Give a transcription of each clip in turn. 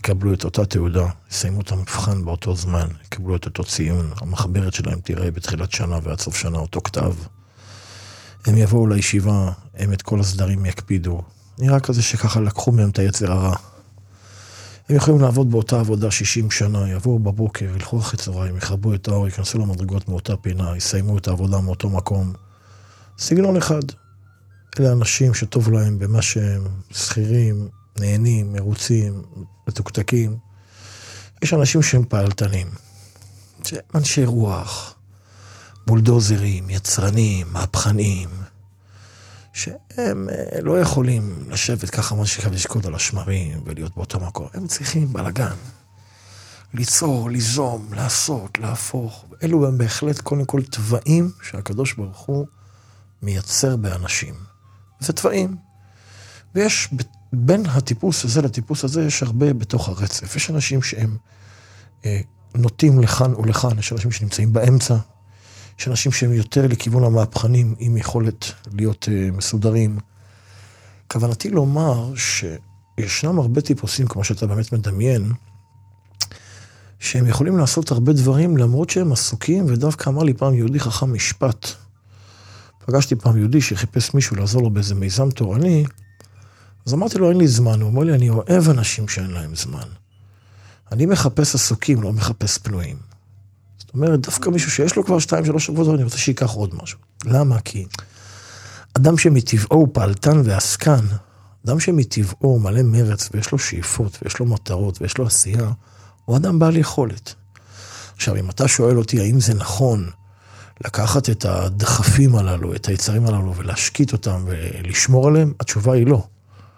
יקבלו את אותה תעודה, יסיימו את המבחן באותו זמן, יקבלו את אותו ציון, המחברת שלהם תראה בתחילת שנה ועד סוף שנה אותו כתב. הם יבואו לישיבה, הם את כל הסדרים יקפידו. נראה כזה שככה לקחו מהם את היצר הרע. הם יכולים לעבוד באותה עבודה 60 שנה, יבואו בבוקר, ילכו אחרי צהריים, יחרבו את האור, יכנסו למדרגות מאותה פינה, יסיימו את העבודה מאותו מקום. סגנון אחד. אלה אנשים שטוב להם במה שהם שכירים, נהנים, מרוצים, מתוקתקים. יש אנשים שהם פעלתנים. אנשי רוח, בולדוזרים, יצרנים, מהפכנים, שהם לא יכולים לשבת ככה מה שקו לשקוד על השמרים ולהיות באותו מקום. הם צריכים בלגן. ליצור, ליזום, לעשות, להפוך. אלו הם בהחלט קודם כל טבעים שהקדוש ברוך הוא מייצר באנשים. זה טבעים. ויש בין הטיפוס הזה לטיפוס הזה יש הרבה בתוך הרצף. יש אנשים שהם נוטים לכאן או לכאן. יש אנשים שנמצאים באמצע. יש אנשים שהם יותר לכיוון המהפכנים עם יכולת להיות מסודרים. כוונתי לומר שישנם הרבה טיפוסים, כמו שאתה באמת מדמיין, שהם יכולים לעשות הרבה דברים למרות שהם עסוקים, ודווקא אמר לי פעם יהודי חכם משפט. פגשתי פעם יהודי שחיפש מישהו לעזור לו באיזה מיזם תורני, אז אמרתי לו אין לי זמן, הוא אומר לי אני אוהב אנשים שאין להם זמן. אני מחפש עסוקים, לא מחפש פנויים. זאת אומרת, דווקא מישהו שיש לו כבר 2-3 שבועות, אני רוצה שיקח עוד משהו. למה? כי אדם שמטבעו הוא פעלתן ועסקן, אדם שמטבעו מלא מרץ ויש לו שאיפות ויש לו מטרות ויש לו עשייה, הוא אדם בעל יכולת. עכשיו, אם אתה שואל אותי האם זה נכון לקחת את הדחפים הללו, את היצרים הללו ולהשקיט אותם ולשמור עליהם, התשובה היא לא.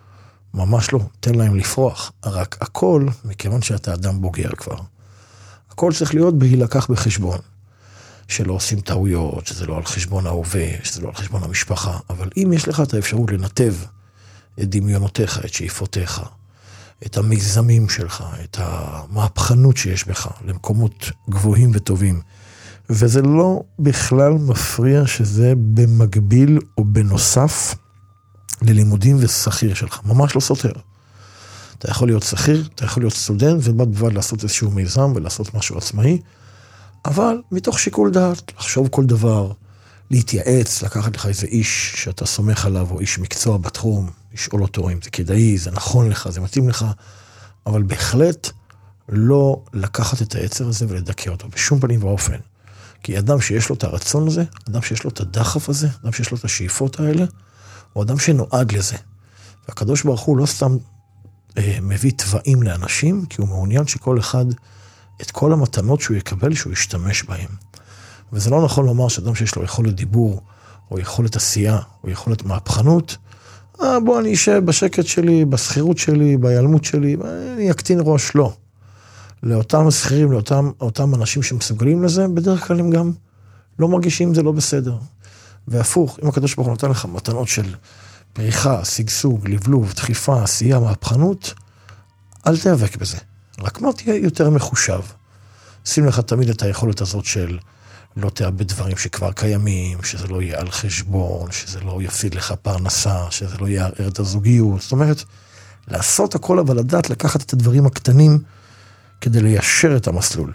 ממש לא. תן להם לפרוח. רק הכל, מכיוון שאתה אדם בוגר כבר, הכל צריך להיות בהילקח בחשבון. שלא עושים טעויות, שזה לא על חשבון ההווה, שזה לא על חשבון המשפחה. אבל אם יש לך את האפשרות לנתב את דמיונותיך, את שאיפותיך, את המיזמים שלך, את המהפכנות שיש בך, למקומות גבוהים וטובים, וזה לא בכלל מפריע שזה במקביל או בנוסף ללימודים ושכיר שלך. ממש לא סותר. אתה יכול להיות שכיר, אתה יכול להיות סטודנט, ובד בבד לעשות איזשהו מיזם ולעשות משהו עצמאי, אבל מתוך שיקול דעת, לחשוב כל דבר, להתייעץ, לקחת לך איזה איש שאתה סומך עליו, או איש מקצוע בתחום, לשאול אותו אם זה כדאי, זה נכון לך, זה מתאים לך, אבל בהחלט לא לקחת את היצר הזה ולדכא אותו, בשום פנים ואופן. כי אדם שיש לו את הרצון הזה, אדם שיש לו את הדחף הזה, אדם שיש לו את השאיפות האלה, הוא אדם שנועד לזה. והקדוש ברוך הוא לא סתם מביא טבעים לאנשים, כי הוא מעוניין שכל אחד, את כל המתנות שהוא יקבל, שהוא ישתמש בהם. וזה לא נכון לומר שאדם שיש לו יכולת דיבור, או יכולת עשייה, או יכולת מהפכנות, בוא אני אשב בשקט שלי, בסחירות שלי, בהיעלמות שלי, אני אקטין ראש, לא. לאותם שכירים, לאותם אנשים שמסוגלים לזה, בדרך כלל הם גם לא מרגישים זה לא בסדר. והפוך, אם הקדוש ברוך הוא נותן לך מתנות של פריחה, סגסוג, לבלוב, דחיפה, עשייה, מהפכנות, אל תיאבק בזה. רק מה תהיה יותר מחושב. שים לך תמיד את היכולת הזאת של לא תאבד דברים שכבר קיימים, שזה לא יהיה על חשבון, שזה לא יפסיד לך פרנסה, שזה לא יערער את הזוגיות. זאת אומרת, לעשות הכל אבל לדעת לקחת את הדברים הקטנים כדי ליישר את המסלול.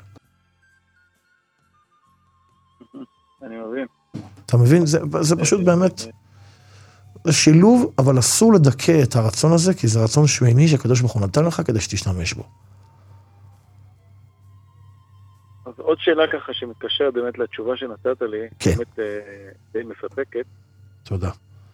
אני מבין. אתה מבין? זה פשוט באמת, זה שילוב, אבל אסור לדכא את הרצון הזה, כי זה רצון שמיני שהקדוש ברוך הוא נתן לך כדי שתשתמש בו. אז עוד שאלה ככה שמתקשרת באמת לתשובה שנתת לי, כן. באמת די מספקת. תודה.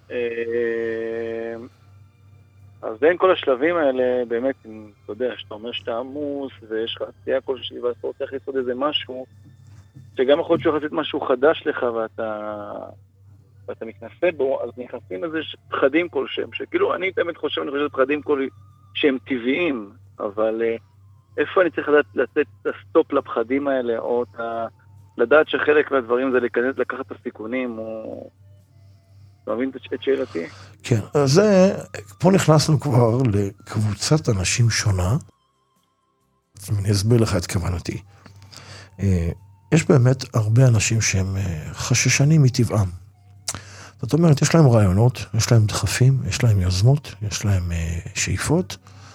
אז בין כל השלבים האלה, באמת, אתה יודע, שאתה אומר שאתה עמוס, ויש לך עשייה כלשהי, ואתה רוצה לעשות איזה משהו, שגם יכול להיות שהוא יחסית משהו חדש לך, ואתה מתנסה בו, אז נכנסים איזה פחדים כלשהם, שכאילו, אני באמת חושב פחדים שהם טבעיים, אבל איפה אני צריך לתת את הסטופ לפחדים האלה, או לדעת שחלק מהדברים זה לקחת את הסיכונים, או... אתה מבין את שאלתי? כן, אז פה נכנסנו כבר לקבוצת אנשים שונה, אני אסביר לך את כוונתי. יש באמת הרבה אנשים שהם חששנים מטבעם. זאת אומרת, יש להם רעיונות, יש להם דחפים, יש להם יוזמות, יש להם שאיפות,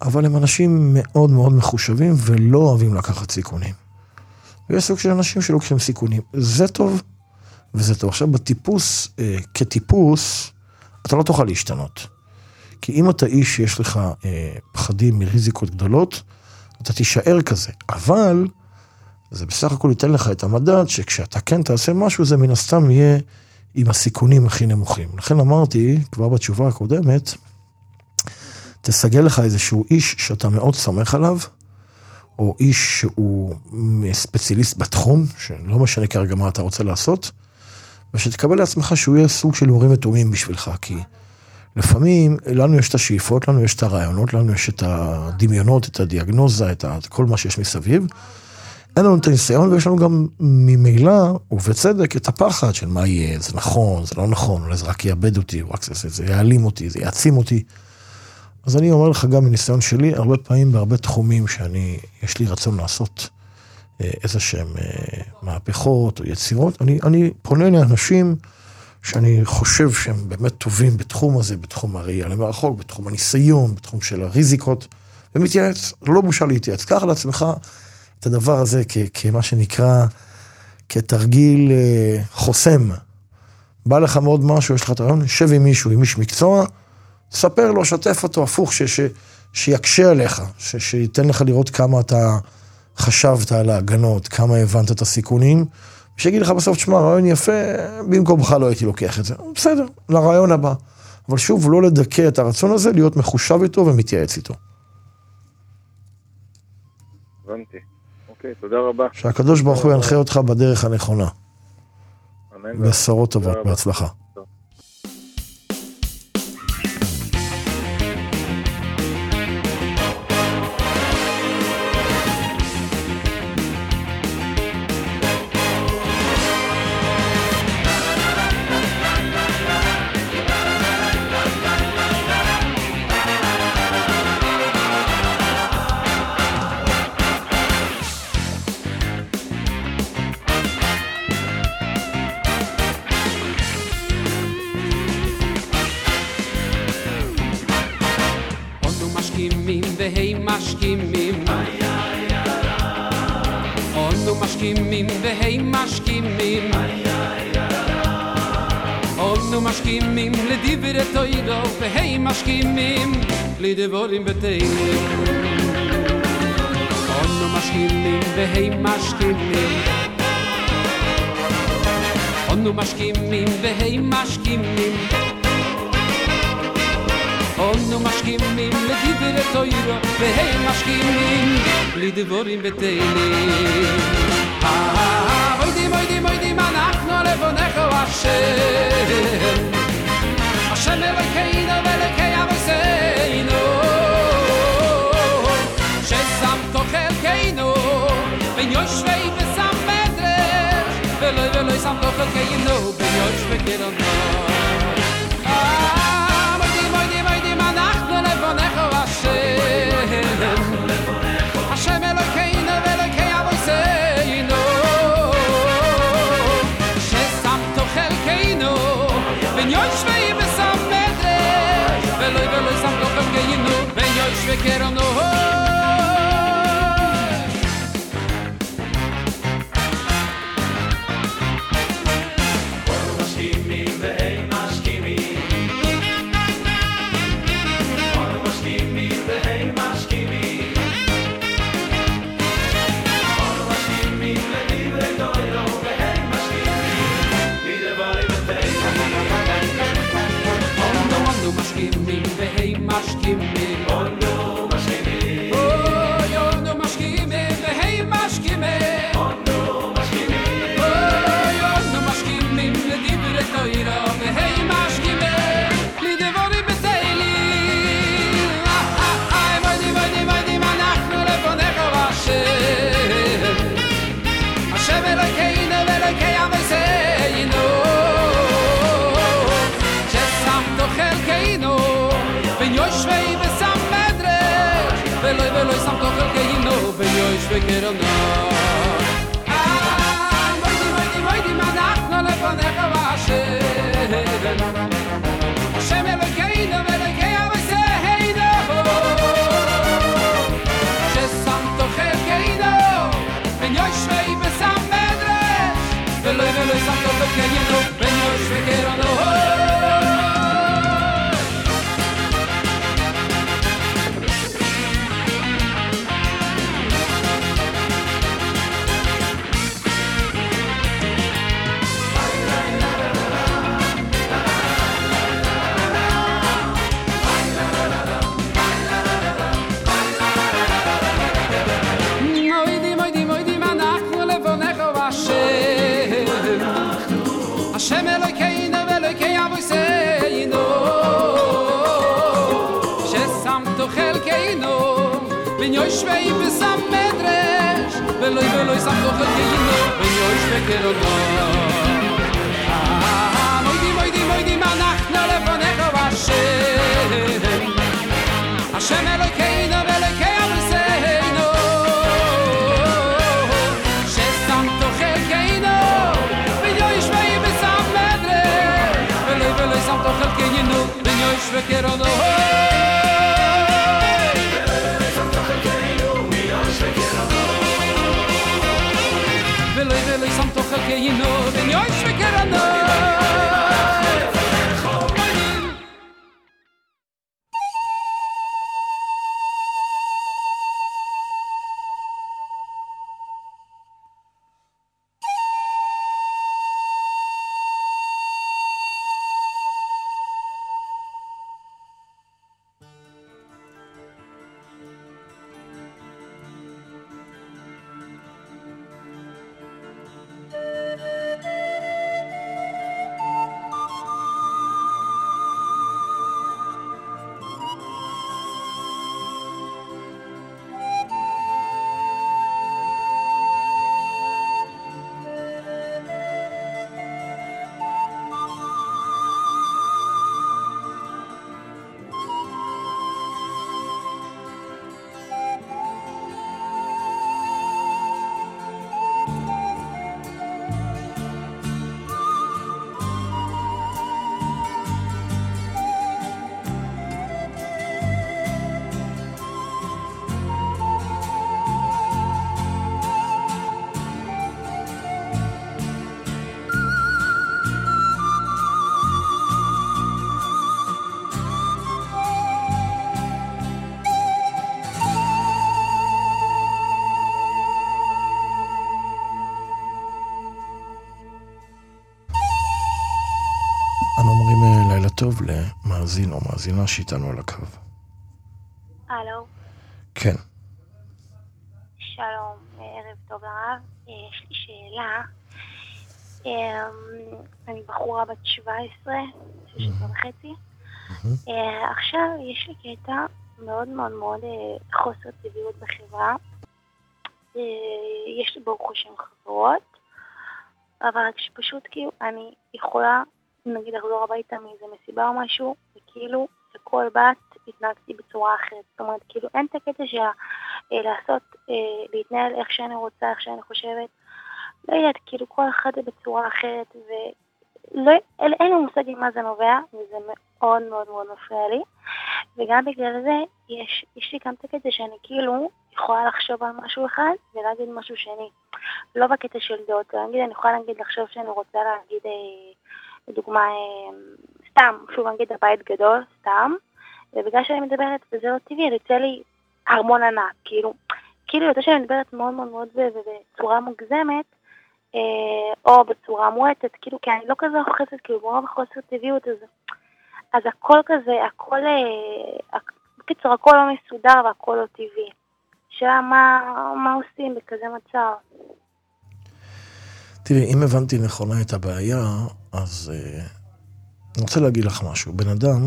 אבל הם אנשים מאוד מאוד מחושבים ולא אוהבים לקחת סיכונים. ויש סוג של אנשים שלוקחים סיכונים. זה טוב וזה טוב. עכשיו בטיפוס, כטיפוס, אתה לא תוכל להשתנות. כי אם אתה איש שיש לך פחדים מריזיקות גדולות, אתה תישאר כזה. אבל זה בסך הכל ייתן לך את המדד שכשאתה כן תעשה משהו, זה מן הסתם יהיה עם הסיכונים הכי נמוכים. לכן אמרתי, כבר בתשובה הקודמת, תסגל לך איזשהו איש שאתה מאוד סומך עליו, או איש שהוא ספציאליסט בתחום, שלא משנה כרגע מה אתה רוצה לעשות, ושתקבל לעצמך שהוא יהיה סוג של הורים ותאומים בשבילך, כי לפעמים לנו יש את השאיפות, לנו יש את הרעיונות, לנו יש את הדמיונות, את הדיאגנוזה, את כל מה שיש מסביב. אין לנו את הניסיון, ויש לנו גם ממילא, ובצדק, את הפחד של מה יהיה, זה נכון, זה לא נכון, אולי זה רק יאבד אותי, זה יעלים אותי, זה יעצים אותי. אז אני אומר לך גם מניסיון שלי, הרבה פעמים בהרבה תחומים יש לי רצון לעשות איזה שהם מהפכות או יצירות, אני פונה לאנשים שאני חושב שהם באמת טובים בתחום הזה, בתחום הראייה למרחוק, בתחום הניסיון, בתחום של הריזיקות, ומתייעץ, לא בושה להתייעץ. קח לעצמך את הדבר הזה כמה שנקרא, כתרגיל חוסם. בא לך מאוד משהו, יש לך את הרעיון, שב עם מישהו, עם איש מקצוע, ספר לו, שתף אותו, הפוך, שיקשה עליך, שייתן לך לראות כמה אתה חשבת על ההגנות, כמה הבנת את הסיכונים, ושיגיד לך בסוף, תשמע, רעיון יפה, במקומך לא הייתי לוקח את זה. בסדר, לרעיון הבא. אבל שוב, לא לדכא את הרצון הזה, להיות מחושב איתו ומתייעץ איתו. הבנתי. אוקיי, תודה רבה. שהקדוש ברוך הוא ינחה אותך בדרך הנכונה. אמן. בשורות טובות, בהצלחה. משכימים והם משכימים אנו משכימים לדברי תורה והם משכימים לדברים בתהילים אנו משכימים והם משכימים אנו משכימים והם משכימים אנו משכימים לדברי תורה והם משכימים לדברים בתהילים מוידים אנחנו לפניך השם השם אלוקינו ואלוקי אבותינו ששמת חלקנו בין יושבי ושם מדרש ולא שמת חלקנו בין יושבי קרנות מוידים אנחנו לפניך השם השם אלוקינו ואלוקי אבותינו יושבי ושם מדרש ולא שם לו חלקנו בין יושבי קרנות אנו משכימים והם משכימים אנו משכימים והם משכימים אנו משכימים לדברי תורה והם משכימים לדברים אנו משכימים והם משכימים אנו משכימים אנו משכימים והם משכימים אנו משכימים אנו משכימים לדברי תורה והם משכימים לדברים בתהילים מוידים אנחנו לפניך השם השם אלוקינו ואלוקי אבותינו חלקנו בין יושבי ושם מדרש ולא שמת חלקנו בין יושבי קרנות מוידים אנחנו לפניך השם השם אלוקינו ואלוקי אבותינו bin yo shvei besam medresh veloy sam doch geino bin yo shvei no moidi manach na lefoneko vashe Hashem Elokeinu Elokei Avrusseinu Shesam Tochelkeinu V'yo yishvei b'sam medresh Veloy sam Tochelkeinu V'yo yishvei kerono Veloy sam Tochelkeinu V'yo yishvei kerono טוב למאזין או מאזינה שאיתנו על הקו. הלו. כן. שלום, ערב טוב הרב. יש לי שאלה. אני בחורה בת 17, 16 וחצי. עכשיו יש לי קטע מאוד מאוד מאוד חוסר טבעיות בחברה. יש לי ברוך השם חברות, אבל שפשוט כאילו אני יכולה נגיד לחזור הביתה מאיזה מסיבה או משהו, וכאילו לכל בת התנהגתי בצורה אחרת. זאת אומרת, כאילו אין את הקטע של לעשות, להתנהל איך שאני רוצה, איך שאני חושבת. לא יודעת, כאילו כל אחד בצורה אחרת, ואין לי מושג עם מה זה נובע, וזה מאוד מאוד מאוד מפריע לי. וגם בגלל זה, יש לי גם את הקטע שאני כאילו יכולה לחשוב על משהו אחד, ולהגיד משהו שני. לא בקטע של דעות, אני יכולה להגיד לחשוב שאני רוצה להגיד לדוגמה, סתם, שוב נגיד הבית גדול, סתם, ובגלל שאני מדברת וזה לא טבעי, יוצא לי הרמון ענק, כאילו יותר שאני מדברת מאוד מאוד מאוד בצורה מוגזמת, או בצורה מועטת, כאילו, כי אני לא כזה אוחזת, כאילו, מאוד בחוסר טבעיות, אז הכל כזה, בקיצור, הכל לא מסודר והכל לא טבעי. שאלה מה עושים בכזה מצב? תראי, אם הבנתי נכונה את הבעיה, אז אני רוצה להגיד לך משהו. בן אדם,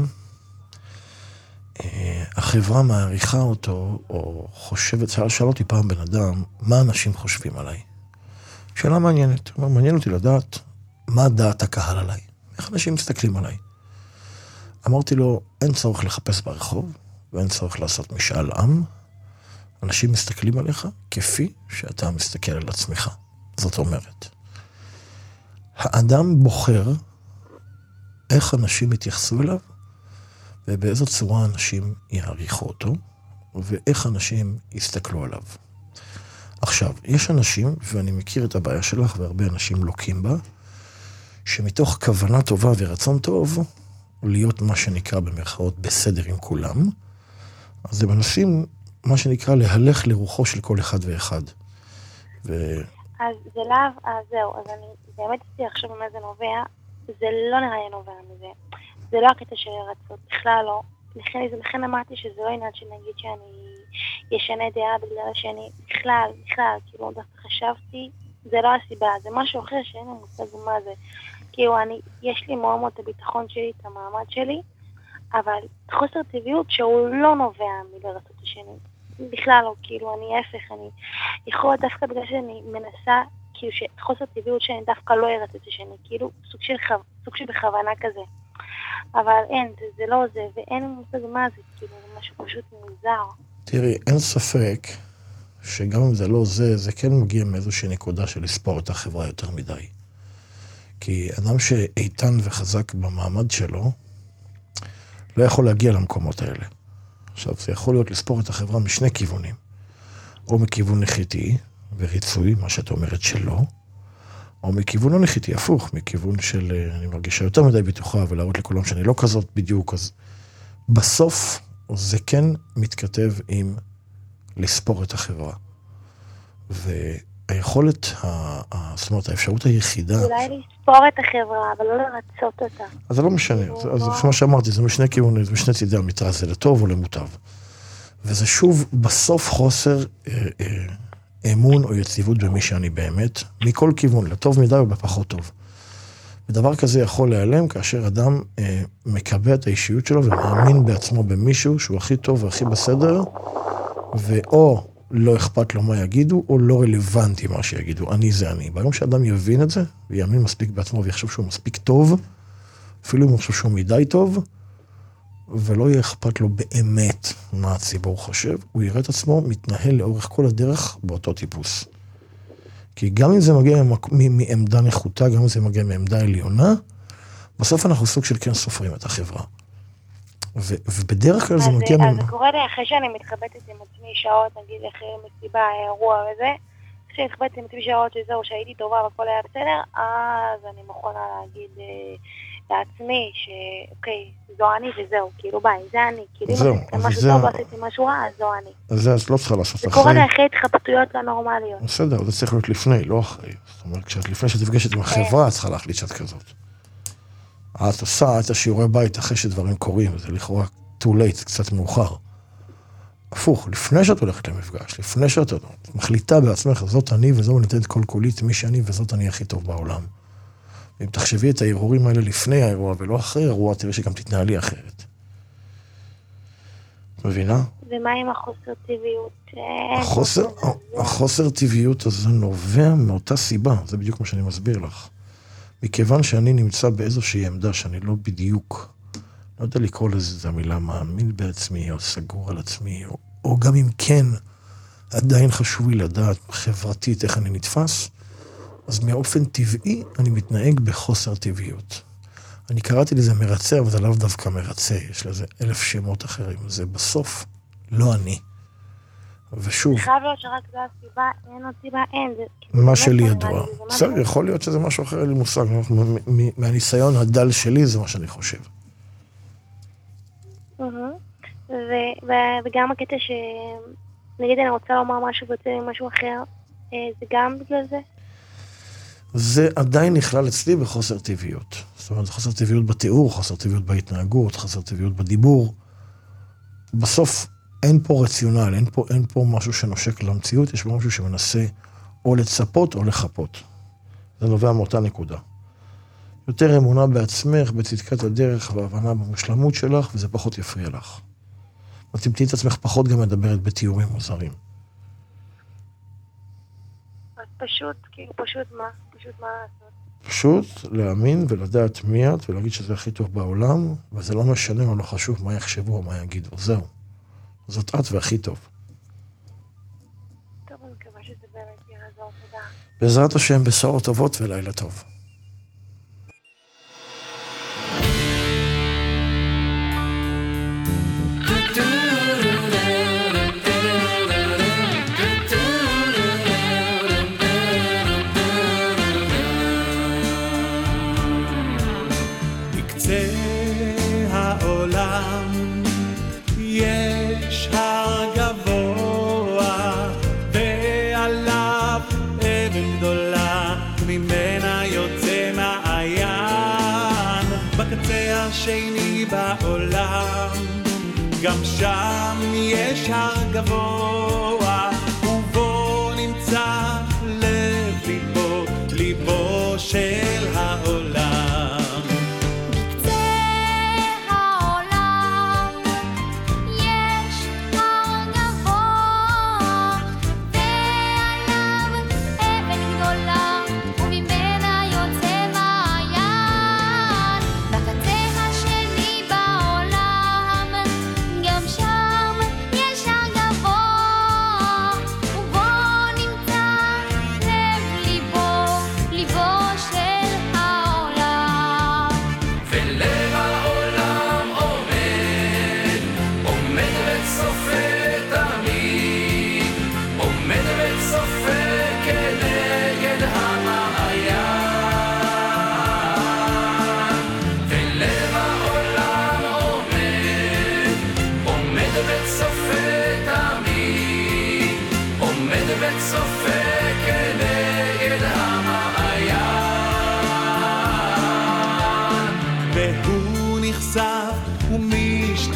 החברה מעריכה אותו, או חושבת, שאל אותי פעם בן אדם, מה אנשים חושבים עליי? שאלה מעניינת. מעניין אותי לדעת מה דעת הקהל עליי. איך אנשים מסתכלים עליי? אמרתי לו, אין צורך לחפש ברחוב, ואין צורך לעשות משאל עם. אנשים מסתכלים עליך כפי שאתה מסתכל על עצמך. זאת אומרת, האדם בוחר איך אנשים יתייחסו אליו, ובאיזו צורה אנשים יעריכו אותו, ואיך אנשים יסתכלו עליו. עכשיו, יש אנשים, ואני מכיר את הבעיה שלך, והרבה אנשים לוקים בה, שמתוך כוונה טובה ורצון טוב, להיות מה שנקרא במרכאות בסדר עם כולם, אז הם מנסים מה שנקרא להלך לרוחו של כל אחד ואחד. אז זה לאו, אז זהו, אז אני באמת רציתי עכשיו ממה זה נובע, זה לא נראה לי נובע מזה. זה לא הקטע של רצות, בכלל לא. לכן אמרתי שזה לא עניין שנגיד שאני ישנה דעה בגלל שאני, בכלל, כאילו דווקא חשבתי, זה לא הסיבה, זה משהו אחר שאין לי מושג מה זה. כאילו יש לי מאוד מאוד את הביטחון שלי, את המעמד שלי, אבל חוסר טבעיות שהוא לא נובע מלרצות השני. בכלל לא, כאילו, אני ההפך, אני יכול להיות דווקא בגלל שאני מנסה, כאילו, שחוסר טבעיות שאני דווקא לא ארץ את זה, שאני כאילו סוג של בכוונה כזה. אבל אין, זה לא זה, ואין מושג מה זה, כאילו, זה משהו פשוט מוזר. תראי, אין ספק שגם אם זה לא זה, זה כן מגיע מאיזושהי נקודה של לספור את החברה יותר מדי. כי אדם שאיתן וחזק במעמד שלו, לא יכול להגיע למקומות האלה. עכשיו, זה יכול להיות לספור את החברה משני כיוונים. או מכיוון נחיתי וריצוי, מה שאת אומרת שלא, או מכיוון לא נחיתי, הפוך, מכיוון של אני מרגישה יותר מדי בטוחה, ולהראות לכולם שאני לא כזאת בדיוק, אז בסוף זה כן מתכתב עם לספור את החברה. והיכולת, זאת אומרת, האפשרות היחידה... אולי לספור את החברה, אבל לא לרצות אותה. אז זה לא משנה, אז כמו שאמרתי, זה משני כיוונים, זה משני צידי המתרס, זה לטוב או למוטב. וזה שוב בסוף חוסר אמון או יציבות במי שאני באמת, מכל כיוון, לטוב מדי או בפחות טוב. ודבר כזה יכול להיעלם כאשר אדם מקבע את האישיות שלו ומאמין בעצמו במישהו שהוא הכי טוב והכי בסדר, ואו לא אכפת לו מה יגידו, או לא רלוונטי מה שיגידו, אני זה אני. ביום שאדם יבין את זה, ויאמין מספיק בעצמו ויחשוב שהוא מספיק טוב, אפילו אם הוא חושב שהוא מדי טוב, ולא יהיה אכפת לו באמת מה הציבור חושב, הוא יראה את עצמו מתנהל לאורך כל הדרך באותו טיפוס. כי גם אם זה מגיע מעמדה נחותה, גם אם זה מגיע מעמדה עליונה, בסוף אנחנו סוג של כן סופרים את החברה. ובדרך כלל זה מגיע... אז זה קורה לי אחרי שאני מתחבטת עם עצמי שעות, נגיד אחרי מסיבה, אירוע וזה, אחרי שהתחבטתי עם עצמי שעות שזהו, שהייתי טובה והכל היה בסדר, אז אני מוכנה להגיד לעצמי שאוקיי, זו אני וזהו, כאילו ביי, זה אני, כאילו אם עשיתי משהו טוב ועשיתי משהו רע, אז זו אני. אז זה את לא צריכה לעשות אחרי. זה קורה לי אחרי התחבטויות לא נורמליות. בסדר, זה צריך להיות לפני, לא אחרי. זאת אומרת, לפני שתפגשת עם החברה, את צריכה להחליט שאת כזאת. את עושה את השיעורי בית אחרי שדברים קורים, זה לכאורה too late, קצת מאוחר. הפוך, לפני שאת הולכת למפגש, לפני שאת מחליטה בעצמך, זאת אני וזו ניתנת כל כולית, מי שאני וזאת אני הכי טוב בעולם. אם תחשבי את ההרהורים האלה לפני האירוע ולא אחרי האירוע, תראי שגם תתנהלי אחרת. מבינה? ומה עם החוסר טבעיות? החוסר טבעיות הזה נובע מאותה סיבה, זה בדיוק מה שאני מסביר לך. מכיוון שאני נמצא באיזושהי עמדה שאני לא בדיוק, לא יודע לקרוא לזה המילה מאמין בעצמי, או סגור על עצמי, או גם אם כן, עדיין חשוב לי לדעת חברתית איך אני נתפס, אז מאופן טבעי אני מתנהג בחוסר טבעיות. אני קראתי לזה מרצה, אבל זה לאו דווקא מרצה, יש לזה 1000 שמות אחרים, זה בסוף לא אני. ושוב... חייב להיות שרק זו הסיבה, אין עוד סיבה, אין. מה שלי ידוע. בסדר, יכול להיות שזה משהו אחר, אין לי מושג. מהניסיון הדל שלי זה מה שאני חושב. וגם הקטע נגיד אני רוצה לומר משהו ויוצא לי משהו אחר, זה גם בגלל זה? זה עדיין נכלל אצלי בחוסר טבעיות. זאת אומרת, חוסר טבעיות בתיאור, חוסר טבעיות בהתנהגות, חוסר טבעיות בדיבור. בסוף אין פה רציונל, אין פה משהו שנושק למציאות, יש פה משהו שמנסה או לצפות או לחפות. זה נובע מאותה נקודה. יותר אמונה בעצמך, בצדקת הדרך והבנה במושלמות שלך, וזה פחות יפריע לך. אז תמצאי את עצמך פחות גם מדברת בתיאורים מוזרים. אז פשוט מה? פשוט מה לעשות? פשוט להאמין ולדעת מי את, ולהגיד שזה הכי טוב בעולם, וזה לא משנה או לא חשוב מה יחשבו או מה יגידו. זהו. זאת את והכי טוב. טוב, אני מקווה שזה באמת יעזור, תודה. בעזרת השם, בשורות טובות ולילה טוב. השני בעולם, גם שם יש הר גבוה, ובו נמצא לב ליבו, ליבו של העולם. בקצה העולם יש הר גבוה,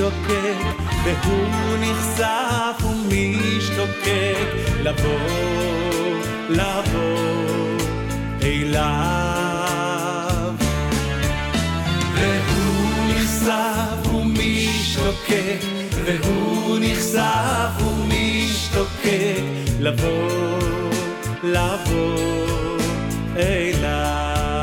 משתוקק, והוא נחשף ומשתוקק לבוא אליו. והוא נחשף ומשתוקק, והוא נחשף ומשתוקק לבוא אליו.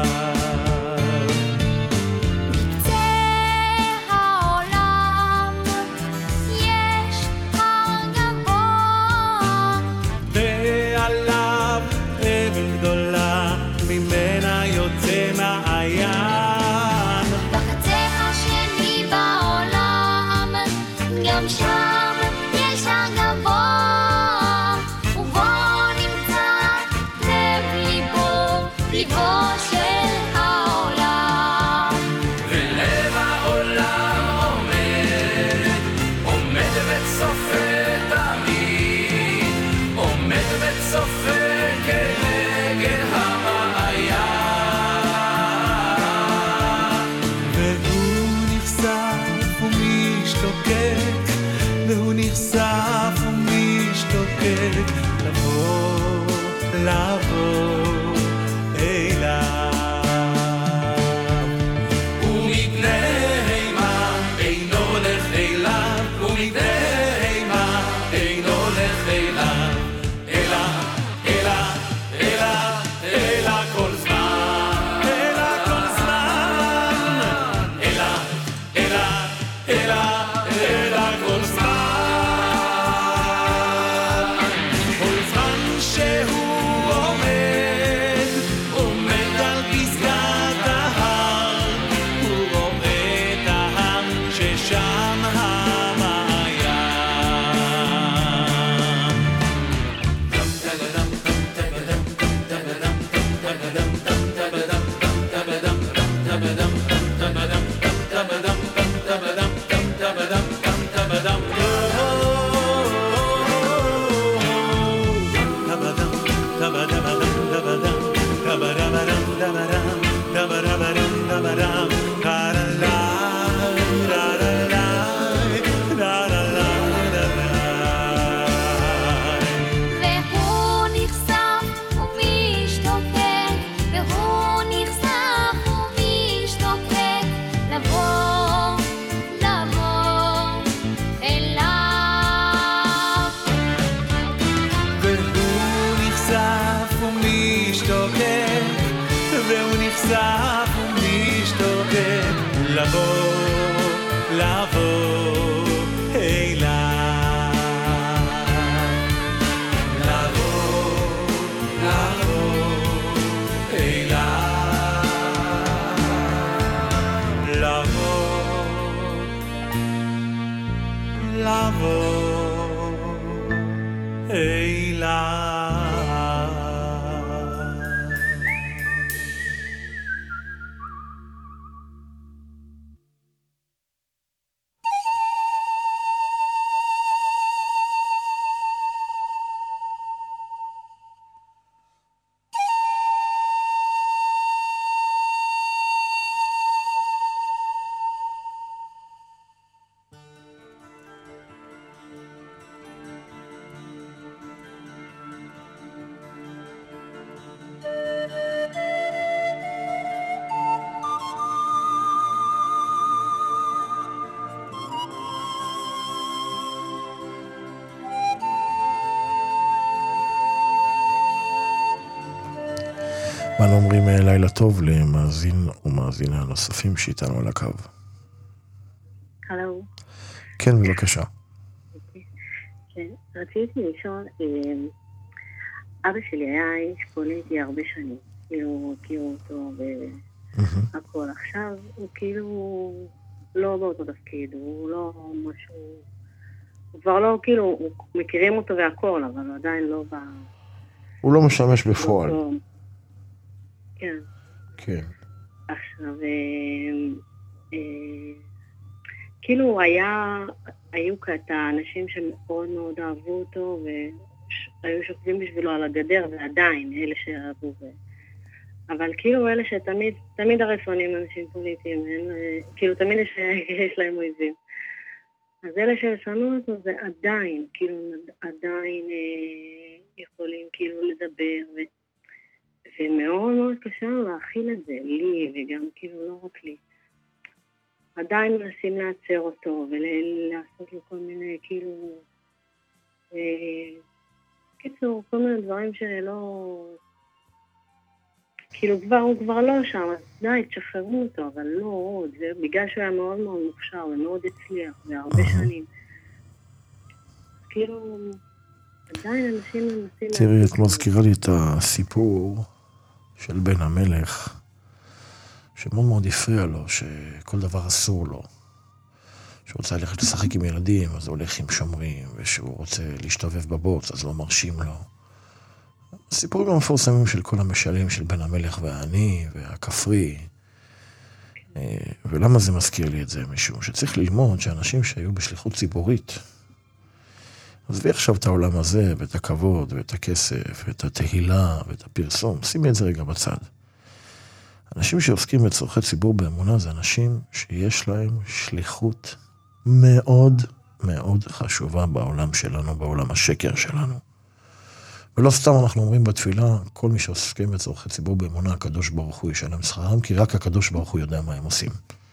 אנו אומרים לילה טוב למאזין ומאזינה נוספים שאיתנו על הקו. הלו. כן, בבקשה. כן, רציתי לשאול, אבא שלי היה איש פוליטי הרבה שנים, כאילו הכירו אותו והכל. עכשיו הוא כאילו לא באותו תפקיד, הוא לא משהו, הוא כבר לא, כאילו, מכירים אותו והכל, אבל הוא עדיין לא בא... הוא לא משמש בפועל. כן. כן. עכשיו, כאילו היו את האנשים שמאוד מאוד אהבו אותו, והיו שוכבים בשבילו על הגדר, ועדיין, אלה שאהבו. אבל כאילו אלה שתמיד הרי שונאים אנשים פוליטיים, כאילו תמיד יש להם אויבים. אז אלה ששנו אותו זה עדיין, כאילו עדיין יכולים כאילו לדבר, ומאוד מאוד קשה להכיל את זה, לי וגם כאילו לא רק לי. עדיין מנסים לעצר אותו ולעשות לו כל מיני כאילו, קיצור, כל מיני דברים שלא, כאילו הוא כבר לא שם, אז די, תשחררו אותו, אבל לא עוד, זה בגלל שהוא היה מאוד מאוד מוכשר ומאוד הצליח, והרבה שנים. כאילו, עדיין אנשים מנסים... תראי, את מזכירה לי את הסיפור של בן המלך, שמאוד מאוד הפריע לו, שכל דבר אסור לו. שהוא רוצה ללכת לשחק עם ילדים, אז הוא הולך עם שומרים, ושהוא רוצה להשתובב בבוץ, אז לא מרשים לו. הסיפורים המפורסמים של כל המשלים של בן המלך והעני והכפרי. ולמה זה מזכיר לי את זה? משום שצריך ללמוד שאנשים שהיו בשליחות ציבורית, עזבי עכשיו את העולם הזה, ואת הכבוד, ואת הכסף, ואת התהילה, ואת הפרסום, שימי את זה רגע בצד. אנשים שעוסקים בצורכי ציבור באמונה, זה אנשים שיש להם שליחות מאוד מאוד חשובה בעולם שלנו, בעולם השקר שלנו. ולא סתם אנחנו אומרים בתפילה, כל מי שעוסקים בצורכי ציבור באמונה, הקדוש ברוך הוא ישלם שכרם, כי רק הקדוש ברוך הוא יודע מה הם עושים.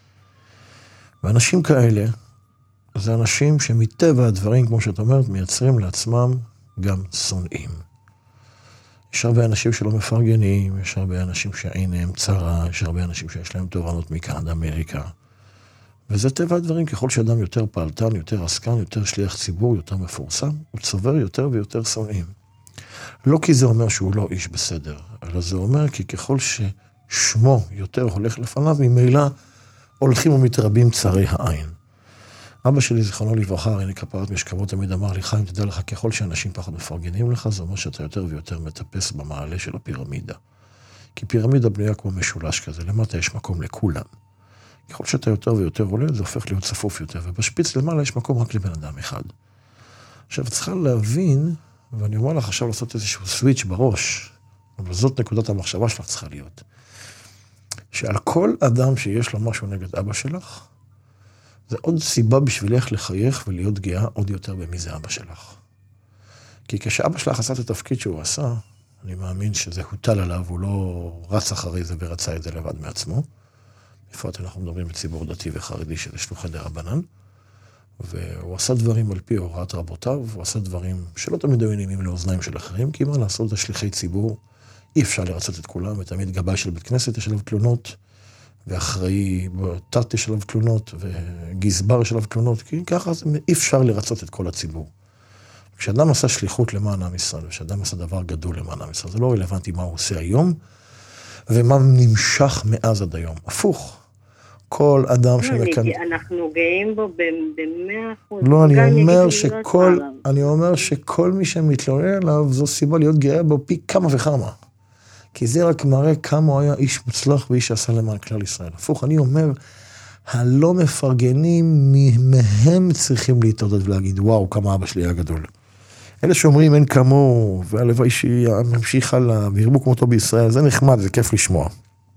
ואנשים כאלה, זה אנשים שמטבע הדברים, כמו שאת אומרת, מייצרים לעצמם גם שונאים. יש הרבה אנשים שלא מפרגנים, יש הרבה אנשים שעיניהם צרה, יש הרבה אנשים שיש להם תובנות מכאן עד אמריקה. וזה טבע הדברים, ככל שאדם יותר פעלתן, יותר עסקן, יותר שליח ציבור, יותר מפורסם, הוא צובר יותר ויותר שונאים. לא כי זה אומר שהוא לא איש בסדר, אלא זה אומר כי ככל ששמו יותר הולך לפניו, ממילא הולכים ומתרבים צרי העין. אבא שלי, זיכרונו לברכה, הרי כפרת משכבות תמיד אמר לי, חיים, תדע לך, ככל שאנשים פחות מפרגנים לך, זה אומר שאתה יותר ויותר מטפס במעלה של הפירמידה. כי פירמידה בנויה כמו משולש כזה, למטה יש מקום לכולם. ככל שאתה יותר ויותר עולה, זה הופך להיות צפוף יותר, ובשפיץ למעלה יש מקום רק לבן אדם אחד. עכשיו, צריכה להבין, ואני אומר לך עכשיו לעשות איזשהו סוויץ' בראש, אבל זאת נקודת המחשבה שלך צריכה להיות, שעל כל אדם שיש לו משהו נגד אבא שלך, זה עוד סיבה בשבילך לחייך ולהיות גאה עוד יותר במי זה אבא שלך. כי כשאבא שלך עשה את התפקיד שהוא עשה, אני מאמין שזה הוטל עליו, הוא לא רץ אחרי זה ורצה את זה לבד מעצמו. בפרט אנחנו מדברים בציבור דתי וחרדי של שלוחי דרבנן, והוא עשה דברים על פי הוראת רבותיו, הוא עשה דברים שלא תמיד היו נעימים לאוזניים של אחרים, כי מה לעשות, זה שליחי ציבור, אי אפשר לרצות את כולם, ותמיד גבאי של בית כנסת יש עליו תלונות, ואחראי בתת יש עליו תלונות, וגזבר יש עליו תלונות, כי ככה אי אפשר לרצות את כל הציבור. כשאדם עשה שליחות למען עם ישראל, כשאדם עשה דבר גדול למען עם ישראל, זה לא רלוונטי מה הוא עושה היום, ומה נמשך מאז עד היום. הפוך. כל אדם שמכאן... אנחנו גאים בו ב100%. לא, אני אומר שכל מי שמתלונן עליו, זו סיבה להיות גאה בו פי כמה וכמה. כי זה רק מראה כמה הוא היה איש מוצלח ואיש שעשה למען כלל ישראל. הפוך, אני אומר, הלא מפרגנים מהם צריכים להתעודד ולהגיד, וואו, כמה אבא שלי היה גדול. אלה שאומרים אין כמוהו, והלוואי שימשיך הלאה, וירבו כמותו בישראל, זה נחמד, זה כיף לשמוע.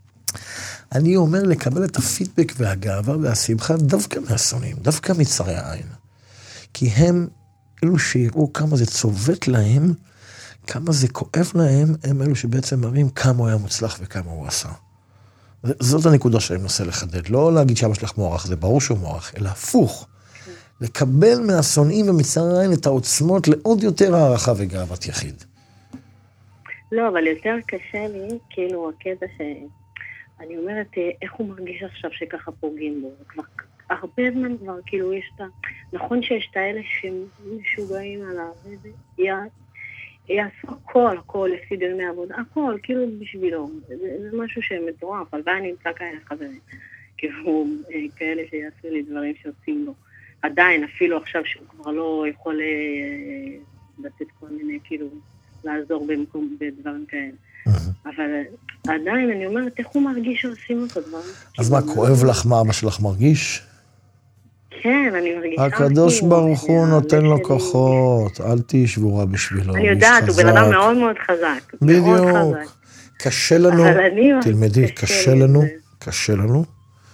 אני אומר לקבל את הפידבק והגאווה והשמחה דווקא מהשונאים, דווקא מצרי העין. כי הם, אלו שיראו כמה זה צובט להם, כמה זה כואב להם, הם אלו שבעצם מראים כמה הוא היה מוצלח וכמה הוא עשה. זאת הנקודה שאני מנסה לחדד. לא להגיד שאבא שלך מוערך, זה ברור שהוא מוערך, אלא הפוך. לקבל מהשונאים ומצרי העין את העוצמות לעוד יותר הערכה וגאוות יחיד. לא, אבל יותר קשה לי, כאילו, הקטע אני אומרת, איך הוא מרגיש עכשיו שככה פוגעים בו? כבר הרבה זמן כבר, כאילו, יש את נכון שיש את האלה שמשוגעים עליו, יעשו הכל לפי דיני עבודה, הכל, כאילו בשבילו. זה משהו שמטורף, אבל אני אמצא כאלה חברים. כאילו, כאלה שיעשו לי דברים שעושים לו. עדיין, אפילו עכשיו שהוא כבר לא יכול לתת כל מיני, כאילו, לעזור במקום בדברים כאלה. אבל עדיין אני אומרת, איך הוא מרגיש שעושים אותו דברים? אז מה, כואב לך מה אבא שלך מרגיש? כן, אני מרגישה... הקדוש ברוך הוא נותן לו כוחות, אל תהי שבורה בשבילו. אני יודעת, הוא בן אדם מאוד מאוד חזק. בדיוק. קשה לנו, תלמדי, קשה לנו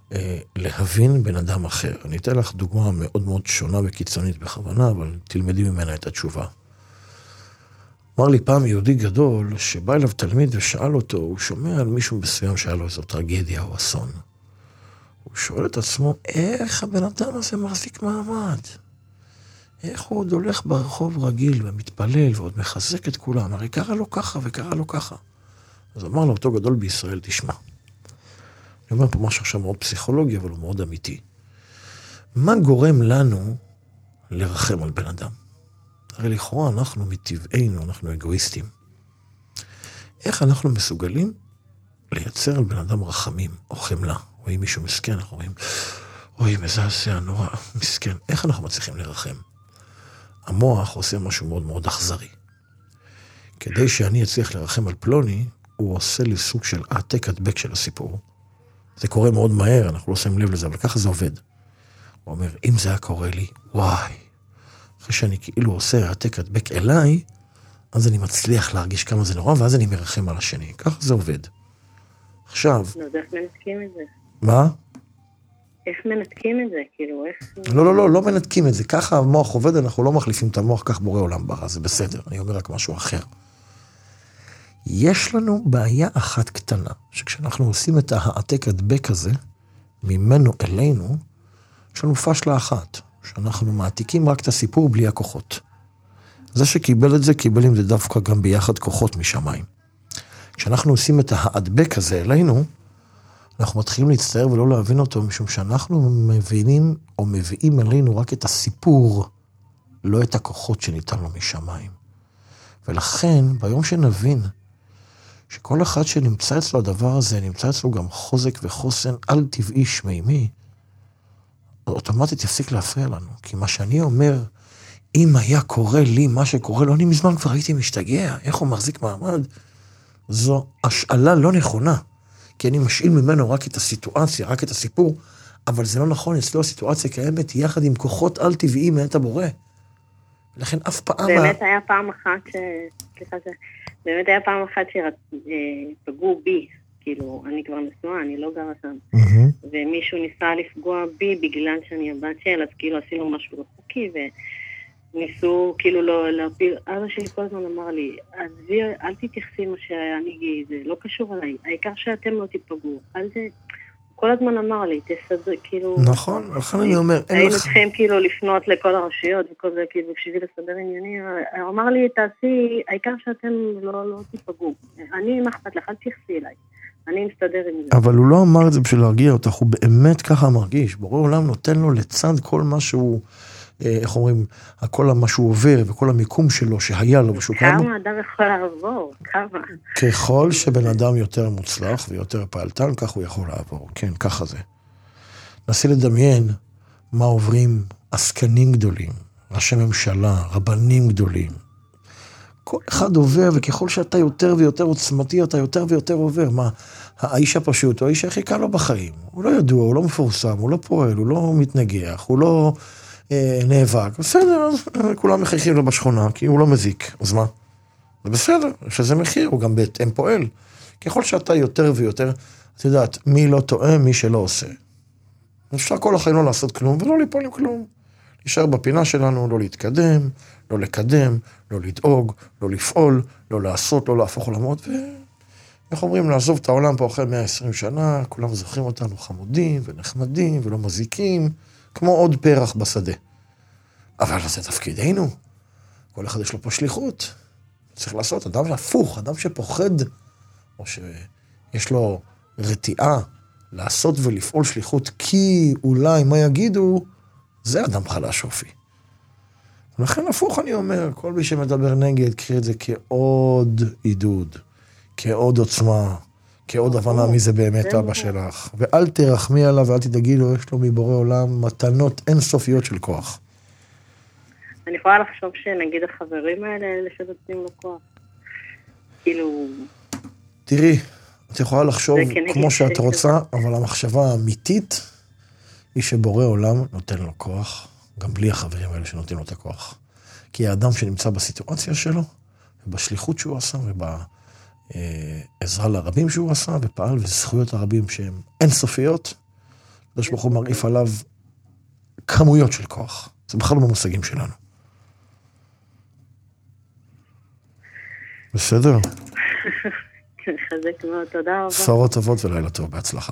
להבין בן אדם אחר. אני אתן לך דוגמה מאוד מאוד שונה וקיצונית בכוונה, אבל תלמדי ממנה את התשובה. אמר לי פעם יהודי גדול, שבא אליו תלמיד ושאל אותו, הוא שומע על מישהו מסוים שהיה לו איזו טרגדיה או אסון. הוא שואל את עצמו, איך הבן אדם הזה מחזיק מעמד? איך הוא עוד הולך ברחוב רגיל ומתפלל ועוד מחזק את כולם? הרי קרה לו ככה וקרה לו ככה. אז אמר לו אותו גדול בישראל, תשמע. אני אומר פה משהו עכשיו מאוד פסיכולוגי, אבל הוא מאוד אמיתי. מה גורם לנו לרחם על בן אדם? הרי לכאורה אנחנו מטבענו, אנחנו אגואיסטים. איך אנחנו מסוגלים לייצר על בן אדם רחמים או חמלה? רואים מישהו מסכן, אנחנו רואים, אוי, מזעזע, נורא, מסכן. איך אנחנו מצליחים לרחם? המוח עושה משהו מאוד מאוד אכזרי. כדי שאני אצליח לרחם על פלוני, הוא עושה לי סוג של העתק הדבק של הסיפור. זה קורה מאוד מהר, אנחנו לא שמים לב לזה, אבל ככה זה עובד. הוא אומר, אם זה היה קורה לי, וואי, אחרי שאני כאילו עושה העתק הדבק אליי, אז אני מצליח להרגיש כמה זה נורא, ואז אני מרחם על השני. ככה זה עובד. עכשיו... איך מנתקים את זה? מה? איך מנתקים את זה? כאילו, איך... לא מנתקים את זה. ככה המוח עובד, אנחנו לא מחליפים את המוח, כך בורא עולם ברא, זה בסדר. אני אומר רק משהו אחר. יש לנו בעיה אחת קטנה, שכשאנחנו עושים את העתק הדבק הזה, ממנו אלינו, יש לנו פשלה אחת, שאנחנו מעתיקים רק את הסיפור בלי הכוחות. זה שקיבל את זה, קיבל עם זה דווקא גם ביחד כוחות משמיים. כשאנחנו עושים את ההדבק הזה אלינו, אנחנו מתחילים להצטער ולא להבין אותו, משום שאנחנו מבינים או מביאים אלינו רק את הסיפור, לא את הכוחות שניתן לו משמיים. ולכן, ביום שנבין, שכל אחד שנמצא אצלו הדבר הזה, נמצא אצלו גם חוזק וחוסן על טבעי שמימי, אוטומטית יפסיק להפריע לנו. כי מה שאני אומר, אם היה קורה לי מה שקורה לו, אני מזמן כבר הייתי משתגע, איך הוא מחזיק מעמד? זו השאלה לא נכונה. כי אני משאיל ממנו רק את הסיטואציה, רק את הסיפור, אבל זה לא נכון, אצלו הסיטואציה קיימת יחד עם כוחות על טבעיים מאת הבורא. לכן אף פעם... באמת היה פעם אחת באמת היה פעם אחת שפגעו בי, כאילו, אני כבר נשואה, אני לא גרה שם, ומישהו ניסה לפגוע בי בגלל שאני הבת של, אז כאילו עשינו משהו לא חוקי, וניסו כאילו לא להפיל, אבא שלי כל הזמן אמר לי, עזבי, אל תתייחסי מה שאני, זה לא קשור עליי, העיקר שאתם לא תיפגעו, אל זה... כל הזמן אמר לי, תסדר, כאילו... נכון, לכן אני אומר, היינו צריכים כאילו לפנות לכל הרשויות וכל זה, כאילו, בשביל לסדר ענייני, הוא אמר לי, תעשי, העיקר שאתם לא תיפגעו. אני מחפת לך, אל תחסי אליי. אני מסתדר עם זה. אבל הוא לא אמר את זה בשביל להרגיע אותך, הוא באמת ככה מרגיש. בורא עולם נותן לו לצד כל מה שהוא, איך אומרים, כל מה שהוא עובר וכל המיקום שלו שהיה לו. כמה אדם יכול לעבור? כמה? ככל שבן אדם יותר מוצלח ויותר פעלתן, כך הוא יכול לעבור. כן, ככה זה. נסי לדמיין מה עוברים עסקנים גדולים, ראשי ממשלה, רבנים גדולים. כל אחד עובר, וככל שאתה יותר ויותר עוצמתי, אתה יותר ויותר עובר. מה, האיש הפשוט, הוא האיש הכי קל לו בחיים. הוא לא ידוע, הוא לא מפורסם, הוא לא פועל, הוא לא מתנגח, הוא לא נאבק. בסדר, כולם מחייכים לו בשכונה, כי הוא לא מזיק. אז מה? זה בסדר, שזה מחיר, הוא גם בהתאם פועל. ככל שאתה יותר ויותר, את יודעת, מי לא טועה, מי שלא עושה. אפשר כל החיים לא לעשות כלום, ולא ליפול עם כלום. להישאר בפינה שלנו, לא להתקדם, לא לקדם, לא לדאוג, לא לפעול, לא לעשות, לא להפוך עולמות, ואיך אומרים, לעזוב את העולם פה אחרי 120 שנה, כולם זוכרים אותנו חמודים ונחמדים ולא מזיקים, כמו עוד פרח בשדה. אבל זה תפקידנו, כל אחד יש לו פה שליחות, צריך לעשות, אדם הפוך, אדם שפוחד, או שיש לו רתיעה, לעשות ולפעול שליחות, כי אולי מה יגידו, זה אדם חלש אופי. ולכן הפוך אני אומר, כל מי שמדבר נגד, קריא את זה כעוד עידוד, כעוד עוצמה, כעוד הבנה מי זה באמת אבא שלך. ואל תרחמי עליו ואל תדאגי לו, יש לו מבורא עולם מתנות אינסופיות של כוח. אני יכולה לחשוב שנגיד החברים האלה, אלה שנותנים לו כוח. כאילו... תראי, את יכולה לחשוב כמו שאת רוצה, אבל המחשבה האמיתית היא שבורא עולם נותן לו כוח, גם בלי החברים האלה שנותנים לו את הכוח. כי האדם שנמצא בסיטואציה שלו, ובשליחות שהוא עשה, ובעזרה לרבים שהוא עשה, ופעל, וזכויות הרבים שהן אינסופיות, הקדוש ברוך הוא מרעיף עליו כמויות של כוח. זה בכלל לא במושגים שלנו. בסדר? חזק מאוד, תודה רבה. בשורות טובות ולילה טוב, בהצלחה.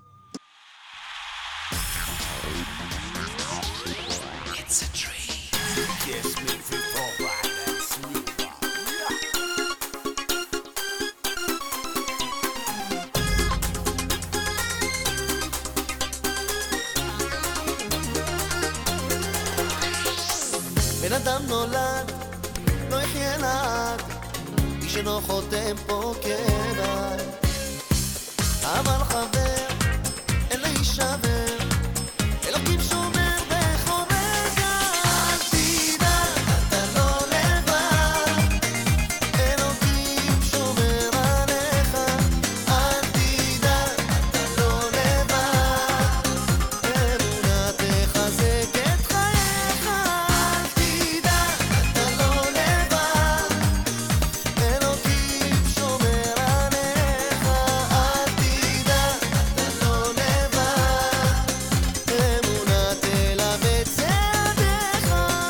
בן אדם נולד, לא יחיה לעד, איש אינו חותם פה כדאי. אבל חבר, אין להישבר, אלוקים שומר בכל רגע. אל תדאג, אתה לא לבד, אלוקים שומר עליך. אל תדאג, אתה לא לבד, אמונה תחזק את חייך. אל תדאג, אתה לא לבד, אלוקים שומר עליך. אל תדאג, אתה לא לבד, אמונה תלווה צעדיך.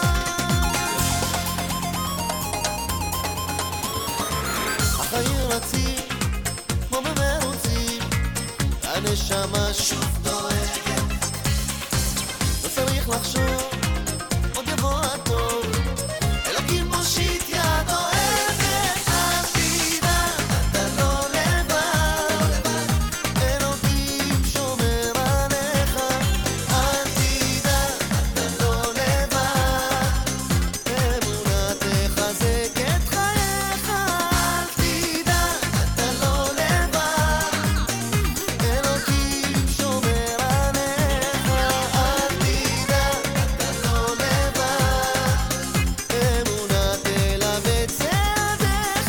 החיים רצים כמו במרוצים, הנשמה שוב דואגת, לא צריך לחשוב, עוד יבוא הטוב, אלוקים מושיט יד אוהבת. אל תדאג, אתה לא לבד, אלוקים שומר עליך. אל תדאג, אתה לא לבד, אמונה תחזק את חייך. אל תדאג, אתה לא לבד, אלוקים שומר עליך. אל תדאג, אתה לא לבד, אמונה תלווה צעדיך.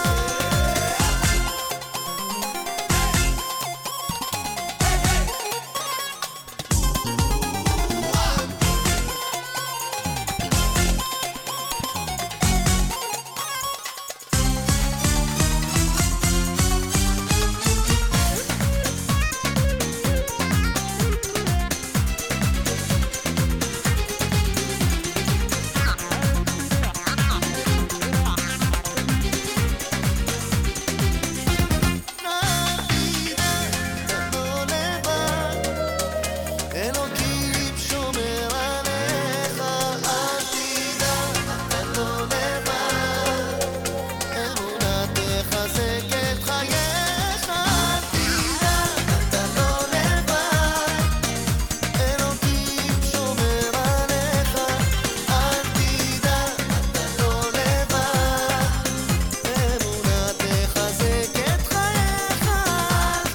אלוקים שומר עליך. אל תדאג, אתה לא לבד, אמונה תחזק את חייך. אל תדאג, אתה לא לבד, אלוקים שומר עליך. אל תדאג, אתה לא לבד, אמונה תחזק את חייך. אל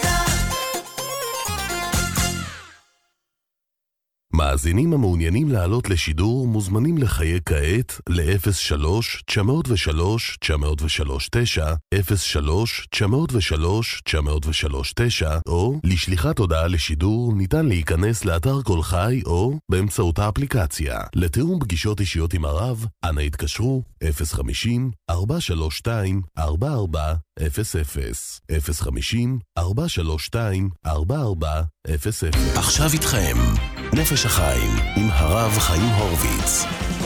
תדאג. מאזינים המעוניינים לעלות לשידור מוזמנים לחייג כעת ל-03-903-903-9, 03-903-903-9, או לשליחת הודעה לשידור ניתן להיכנס לאתר כל חי או באמצעות האפליקציה. לתיאום פגישות אישיות עם הרב, אנא התקשרו 050-432-4400, 050-432-4400. עכשיו איתכם נפש החיים עם הרב חיים הורוביץ.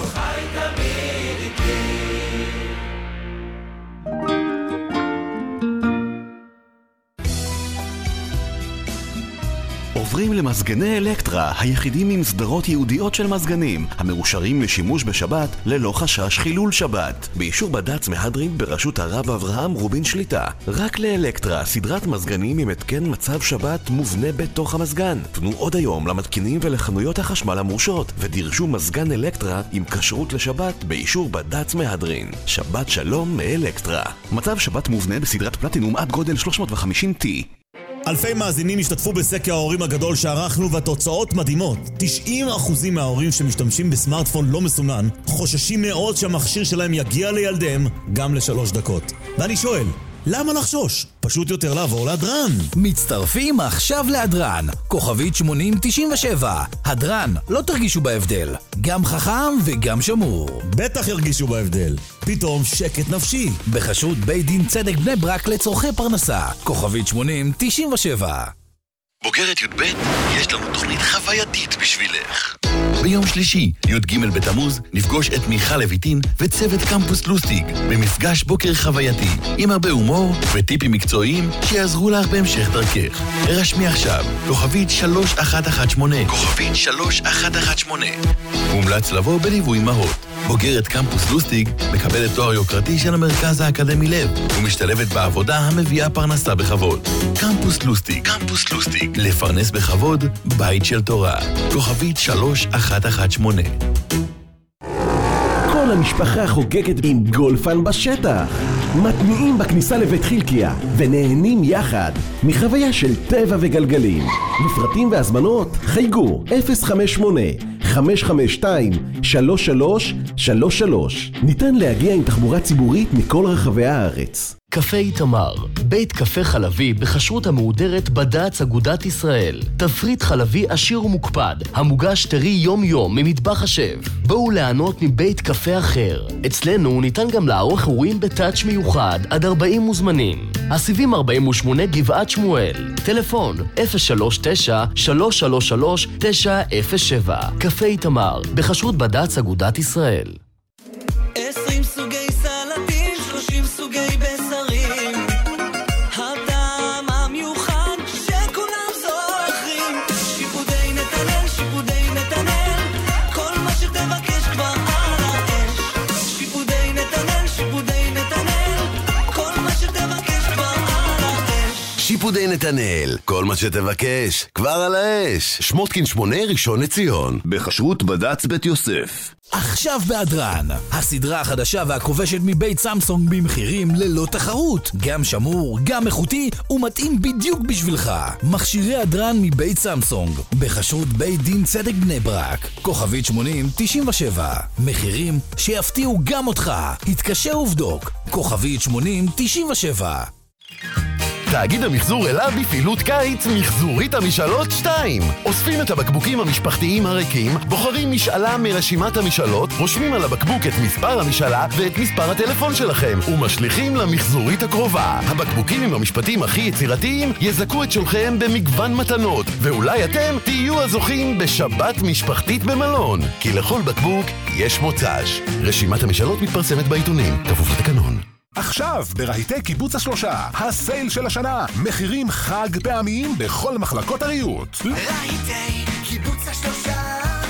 עוברים למזגני אלקטרה, היחידים עם סדרות ייעודיות של מזגנים, המאושרים לשימוש בשבת ללא חשש חילול שבת. באישור בד"ץ מהדרין בראשות הרב אברהם רובין שליטה. רק לאלקטרה, סדרת מזגנים עם התקן מצב שבת מובנה בתוך המזגן. פנו עוד היום למתקינים ולחנויות החשמל המורשות, ודרשו מזגן אלקטרה עם כשרות לשבת באישור בד"ץ מהדרין. שבת שלום מאלקטרה. מצב שבת מובנה בסדרת פלטינום עד גודל 350T. אלפי מאזינים השתתפו בסקר ההורים הגדול שערכנו, והתוצאות מדהימות. 90% מההורים שמשתמשים בסמארטפון לא מסונן חוששים מאוד שהמכשיר שלהם יגיע לילדיהם גם ל3 דקות. ואני שואל, למה לחשוש? פשוט יותר לעבור להדרן. מצטרפים עכשיו להדרן, כוכבית 8097. הדרן, לא תרגישו בהבדל, גם חכם וגם שמור. בטח ירגישו בהבדל, פתאום שקט נפשי. בחשרות בית דין צדק בני ברק לצורכי פרנסה, כוכבית 8097. בוגרת י"ב, יש לנו תוכנית חווייתית בשבילך. ביום שלישי, י"ג בתמוז, נפגוש את מיכל לויטין וצוות קמפוס לוסטיג במפגש בוקר חווייתי, עם הרבה הומור וטיפים מקצועיים שיעזרו לך בהמשך דרכך. הרשמי עכשיו, כוכבית 3118, כוכבית 3118. מומלץ לבוא בליווי מהות. בוגרת קמפוס לוסטיג מקבלת תואר יוקרתי של המרכז האקדמי לב ומשתלבת בעבודה המביאה פרנסה בכבוד. קמפוס לוסטיג, קמפוס לוסטיג, לפרנס בכבוד, בית של תורה. כוכבית 3118. כל המשפחה חוגגת עם גולפן בשטח. מתניעים בכניסה לבית חילקיה ונהנים יחד מחוויה של טבע וגלגלים. לפרטים והזמנות חייגו 058-552-3333. ניתן להגיע עם תחבורה ציבורית מכל רחבי הארץ. קפה איתמר, בית קפה חלבי בכשרות המהודרת בד"ץ אגודת ישראל. תפריט חלבי עשיר ומוקפד, המוגש טרי יום יום ממטבח השף. בואו לענות מבית קפה אחר. אצלנו ניתן גם לערוך אירועים בטאץ' מיוחד עד 40 מוזמנים. הסיבים 48 גבעת שמואל. טלפון 039-333-907. קפה איתמר, בכשרות בד"ץ אגודת ישראל. 20 סוגי סלטים, 30 סוגי בשרים, הטעם המיוחד שכולם זוכרים. שיפודי נתנאל, שיפודי נתנאל, כל מה שתבקש כבר על האש. שיפודי נתנאל, שיפודי נתנאל, כל מה שתבקש כבר על האש. שיפודי נתנאל, כל מה שתבקש כבר על האש. שמותקין 8 ראשון לציון, בכשרות בד"ץ בית יוסף. עכשיו בהדרן, הסדרה החדשה והכובשת מבית סמסונג במחירים ללא תחרות. גם שמור, גם איכותי ומתאים בדיוק בשבילך. מכשירי הדרן מבית סמסונג, בכשרות בית דין צדק בני ברק, כוכבית 8097. מחירים שיפתיעו גם אותך. התקשר ובדוק, כוכבית 8097. תאגיד המחזור אליו בפעילות קיץ מחזורית המשאלות 2. אוספים את הבקבוקים המשפחתיים הריקים, בוחרים משאלה מרשימת המשאלות, רושמים על הבקבוק את מספר המשאלה ואת מספר הטלפון שלכם ומשליכים למחזורית הקרובה. הבקבוקים עם המשפטים הכי יצירתיים יזכו את שולחיהם במגוון מתנות, ואולי אתם תהיו הזוכים בשבת משפחתית במלון, כי לכל בקבוק יש מוצ"ש. רשימת המשאלות מתפרסמת בעיתונים, כפוף לתקנון. עכשיו ברהיטי קיבוץ השלושה, הסייל של השנה, מחירים חג פעמיים בכל מחלקות הריהוט. רהיטי קיבוץ השלושה.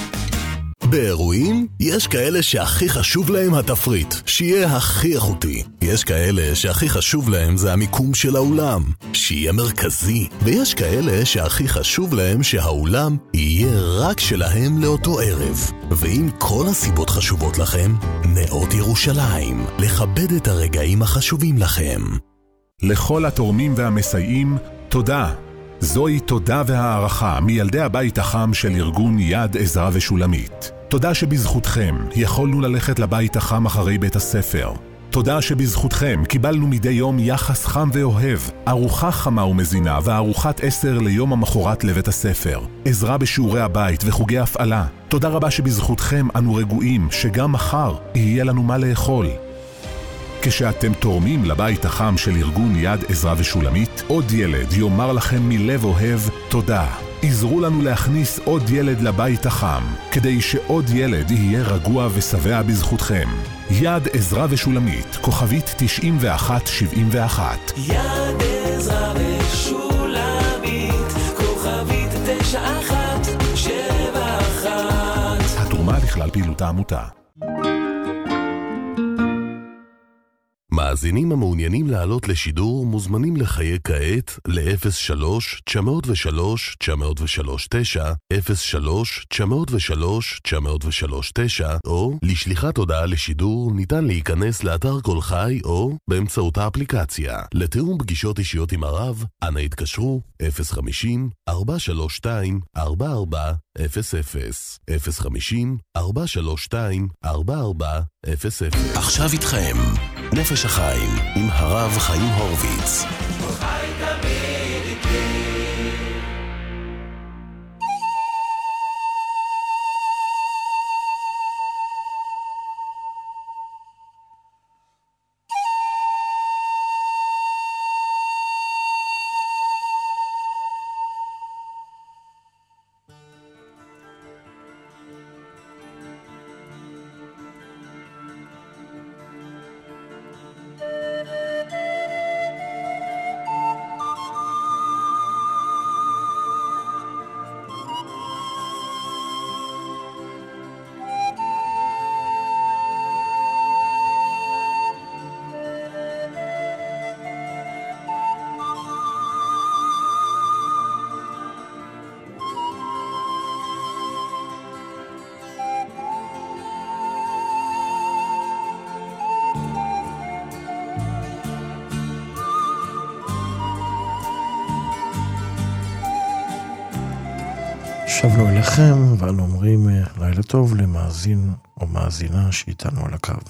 באירועים יש כאלה שהכי חשוב להם התפריט, שיהיה הכי איכותי. יש כאלה שהכי חשוב להם זה המיקום של האולם, שיהיה מרכזי. ויש כאלה שהכי חשוב להם שהאולם יהיה רק שלהם לאותו ערב. ואם כל הסיבות חשובות לכם, נאות ירושלים, לכבד את הרגעים החשובים לכם. לכל התורמים והמסייעים, תודה. זוהי תודה והערכה מילדי הבית החם של ארגון יד עזרא ושולמית. תודה שבזכותכם יכולנו ללכת לבית החם אחרי בית הספר. תודה שבזכותכם קיבלנו מדי יום יחס חם ואוהב, ארוחה חמה ומזינה וארוחת 10 ליום המחרת לבית הספר, עזרה בשיעורי הבית וחוגי הפעלה. תודה רבה שבזכותכם אנו רגועים שגם מחר יהיה לנו מה לאכול. כשאתם תורמים לבית החם של ארגון יד עזרא ושולמית, עוד ילד יאמר לכם מלב אוהב תודה. עזרו לנו להכניס עוד ילד לבית החם, כדי שעוד ילד יהיה רגוע ושבע בזכותכם. יד עזרא ושולמית, כוכבית 9171. יד עזרא ושולמית, כוכבית 9171. התרומה לכלל פעילות העמותה. מאזינים המעוניינים לעלות לשידור מוזמנים לחייג כעת ל-03-903-903-9, 03-903-903-9, או לשליחת הודעה לשידור ניתן להיכנס לאתר כל חי או באמצעות האפליקציה. לתיאום פגישות אישיות עם הרב, אנא התקשרו 050-432-4400, 050-432-4400. עכשיו איתכם נפש החיים עם הרב חיים הורוביץ. שבנו אליכם, ואנו אומרים לילה טוב למאזין או מאזינה שאיתנו על הקו.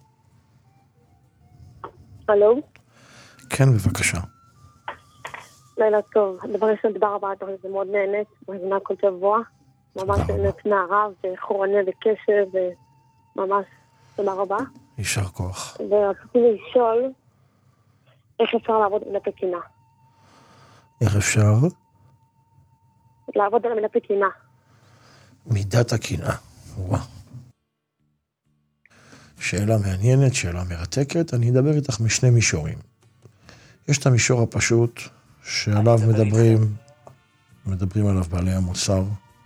הלו? כן, בבקשה. לילה טוב. דבר ראשון, תודה רבה, זה מאוד נהנית, מזינה כל שבוע. ממש נהנית מהרב, וחורני לקשב, וממש תודה רבה. יישר כוח. ורציתי לשאול, איך אפשר לעבוד על מילת הקינה? איך אפשר? לעבוד על מילת הקינה. מידת הקנאה. וואו. שאלה מעניינת, שאלה מרתקת. אני אדבר איתך משני מישורים. יש את המישור הפשוט, שעליו מדברים עליו בעלי המוסר,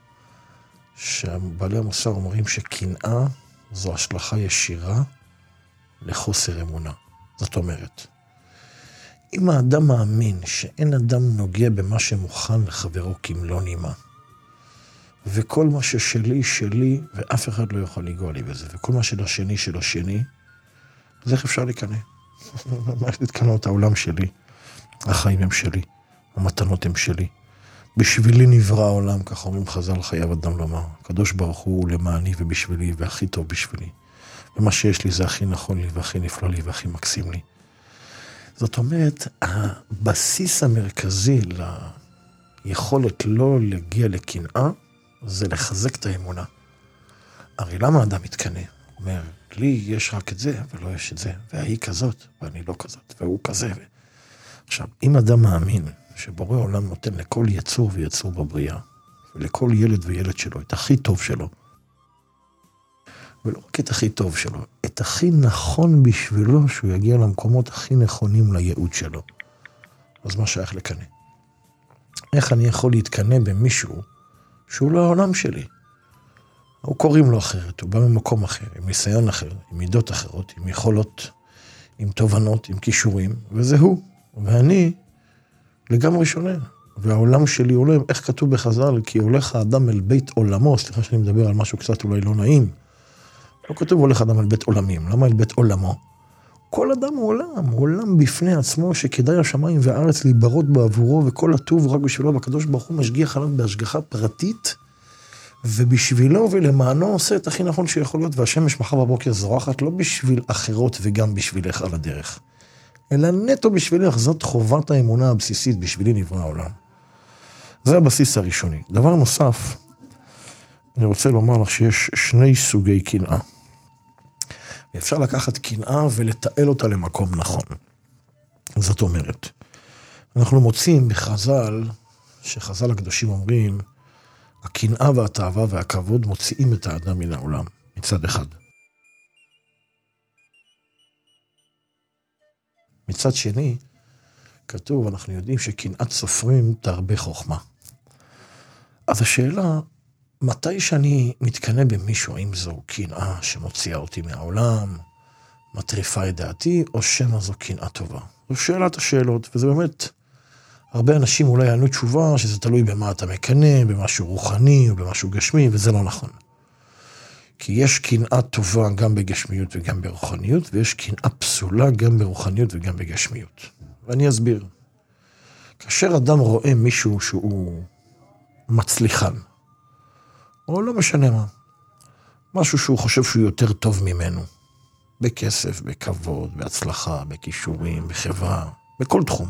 שבעלי המוסר אומרים שקנאה זו השלכה ישירה לחוסר אמונה. זאת אומרת, אם האדם מאמין שאין אדם נוגע במה שמוכן לחברו כמלוא נימה, וכל מה ששלי, שלי, ואף אחד לא יכול לגוע לי בזה, וכל מה של השני, של השני, אז איך אפשר לקנא? מה יש להתקנא? את העולם שלי, החיים הם שלי, המתנות הם שלי. בשבילי נברא העולם, כך אומרים חז"ל, חייב אדם לומר. הקדוש ברוך הוא למעני ובשבילי, והכי טוב בשבילי. ומה שיש לי זה הכי נכון לי, והכי נפלא לי, והכי מקסים לי. זאת אומרת, הבסיס המרכזי ליכולת לא להגיע לקנאה, זה לחזק את האמונה. הרי למה האדם מתקנא? אומר, לי יש רק את זה, ולא יש את זה, והיא כזאת, ואני לא כזאת, והוא כזה. עכשיו, אם אדם מאמין שבורא עולם נותן לכל יצור ויצור בבריאה, ולכל ילד וילד שלו, את הכי טוב שלו, ולא רק את הכי טוב שלו, את הכי נכון בשבילו שהוא יגיע למקומות הכי נכונים לייעוד שלו. אז מה שייך לקנא? איך אני יכול להתקנא במישהו שהוא לא העולם שלי? הוא קוראים לו אחרת, הוא בא ממקום אחר, עם ניסיון אחר, עם מידות אחרות, עם יכולות, עם תובנות, עם כישורים, וזה הוא. ואני לגמרי שונה. והעולם שלי עולם, איך כתוב בחז"ל, כי הולך האדם אל בית עולמו, סליחה שאני מדבר על משהו קצת אולי לא נעים, לא כתוב הולך אדם אל בית עולמים, למה אל בית עולמו? כל אדם הוא עולם, הוא עולם בפני עצמו שכדאי השמיים והארץ להיברות בעבורו, וכל הטוב רק בשבילו, והקדוש ברוך הוא משגיח עליו בהשגחה פרטית, ובשבילו ולמענו עושה את הכי נכון שיכול להיות, והשמש מחר בבוקר זורחת, לא בשביל אחרות וגם בשבילך על הדרך, אלא נטו בשבילך, זאת חובת האמונה הבסיסית, בשבילי נברא העולם. זה הבסיס הראשוני. דבר נוסף, אני רוצה לומר לך שיש שני סוגי קנאה. אפשר לקחת קנאה ולתעל אותה למקום נכון. זאת אומרת, אנחנו מוצאים בחז"ל, שחז"ל הקדושים אומרים, הקנאה והתאווה והכבוד מוציאים את האדם מן העולם, מצד אחד. מצד שני, כתוב, אנחנו יודעים שקנאת סופרים תרבה חוכמה. אז השאלה, מתי שאני מתקנא במישהו, האם זו קנאה שמוציאה אותי מהעולם, מטריפה את דעתי, או שמא זו קנאה טובה? זו שאלת השאלות, וזה באמת, הרבה אנשים אולי יענו תשובה שזה תלוי במה אתה מקנא, במשהו רוחני או במשהו גשמי, וזה לא נכון. כי יש קנאה טובה גם בגשמיות וגם ברוחניות, ויש קנאה פסולה גם ברוחניות וגם בגשמיות. ואני אסביר. כאשר אדם רואה מישהו שהוא מצליחן, או לא משנה מה, משהו שהוא חושב שהוא יותר טוב ממנו, בכסף, בכבוד, בהצלחה, בכישורים, בחברה, בכל תחום.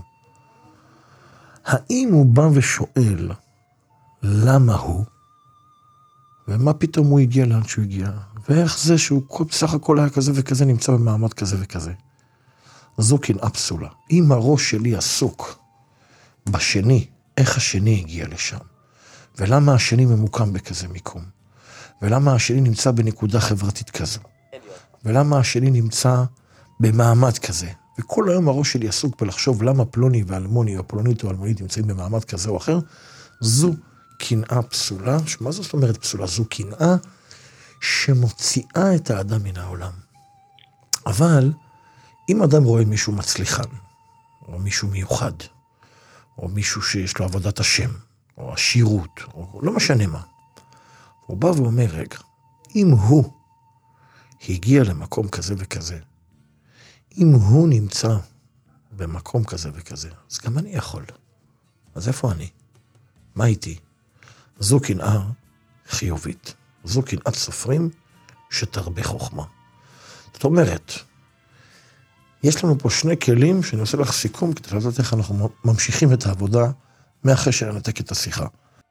האם הוא בא ושואל למה הוא, ומה פתאום הוא הגיע לאן שהוא הגיע, ואיך זה שהוא בסך הכל היה כזה וכזה נמצא במעמד כזה וכזה. זו קנאה פסולה. אם הראש שלי עסוק בשני, איך השני הגיע לשם, ולמה השני ממוקם בכזה מיקום, ולמה השני נמצא בנקודה חברתית כזו, ולמה השני נמצא במעמד כזה, וכל היום הראש שלי עסוק בלחשוב למה פלוני ואלמוני או פלונית או אלמונית נמצאים במעמד כזה או אחר, זו קנאה פסולה. מה זאת אומרת פסולה? זו קנאה שמוציאה את האדם מן העולם. אבל אם אדם רואה מישהו מצליחן, או מישהו מיוחד, או מישהו שיש לו עבודת השם, או עשירות, או לא משנה מה, הוא בא ואומר, רגע, אם הוא הגיע למקום כזה וכזה, אם הוא נמצא במקום כזה וכזה, אז גם אני יכול. אז איפה אני? מה איתי? זו קנאה חיובית. זו קנאת סופרים שתרבה חוכמה. זאת אומרת, יש לנו פה שני כלים שאני עושה לך סיכום, כדי לדעת איך אנחנו ממשיכים את העבודה מאחרי שנתק את השיחה.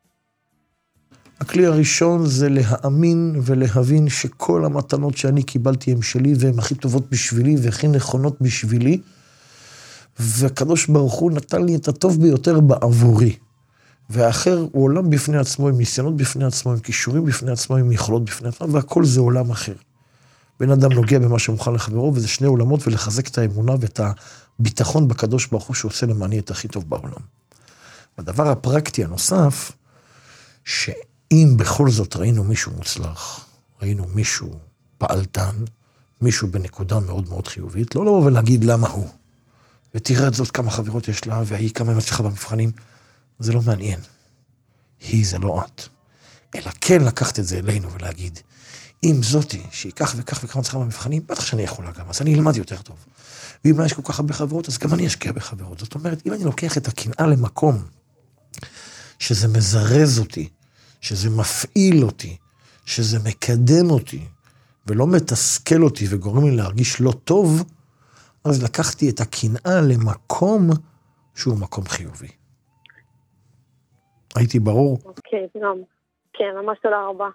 הכלי הראשון זה להאמין ולהבין שכל המתנות שאני קיבלתי הם שלי, והן הכי טובות בשבילי והכי נכונות בשבילי, והקדוש ברוך הוא נתן לי את הטוב ביותר בעבורי. והאחר הוא עולם בפני עצמו, עם ניסיונות בפני עצמו, עם כישורים בפני עצמו, עם יכולות בפני עצמו, והכל זה עולם אחר. בן אדם נוגע במה שמוכן לחברו, וזה שני עולמות, ולחזק את האמונה ואת הביטחון בקדוש ברוך הוא שעושה למעני את הכי טוב בעולם. הדבר הפרקטי הנוסף, שאם בכל זאת ראינו מישהו מוצלח, ראינו מישהו פעלתן, מישהו בנקודה מאוד מאוד חיובית, לא לבוא ולהגיד למה הוא. ותראה את זאת כמה חברות יש לה, והיא כמה היא מצליחה במבחנים, זה לא מעניין. היא זה לא את. אלא כן לקחת את זה אלינו ולהגיד, אם זאתי שיקח וכך וכמה מצליחה במבחנים, בטח שאני יכולה גם, אז אני אלמד יותר טוב. ואם יש כל כך הרבה חברות, אז גם אני אשקיע בחברות. זאת אומרת, אם אני לוקח את הקנאה למקום, שזה מזרז אותי, שזה מפעיל אותי, שזה מקדם אותי, ולא מתסכל אותי וגורם לי להרגיש לא טוב, אז לקחתי את הקנאה למקום שהוא מקום חיובי. הייתי ברור? אוקיי, גם. כן, ממש תודה רבה.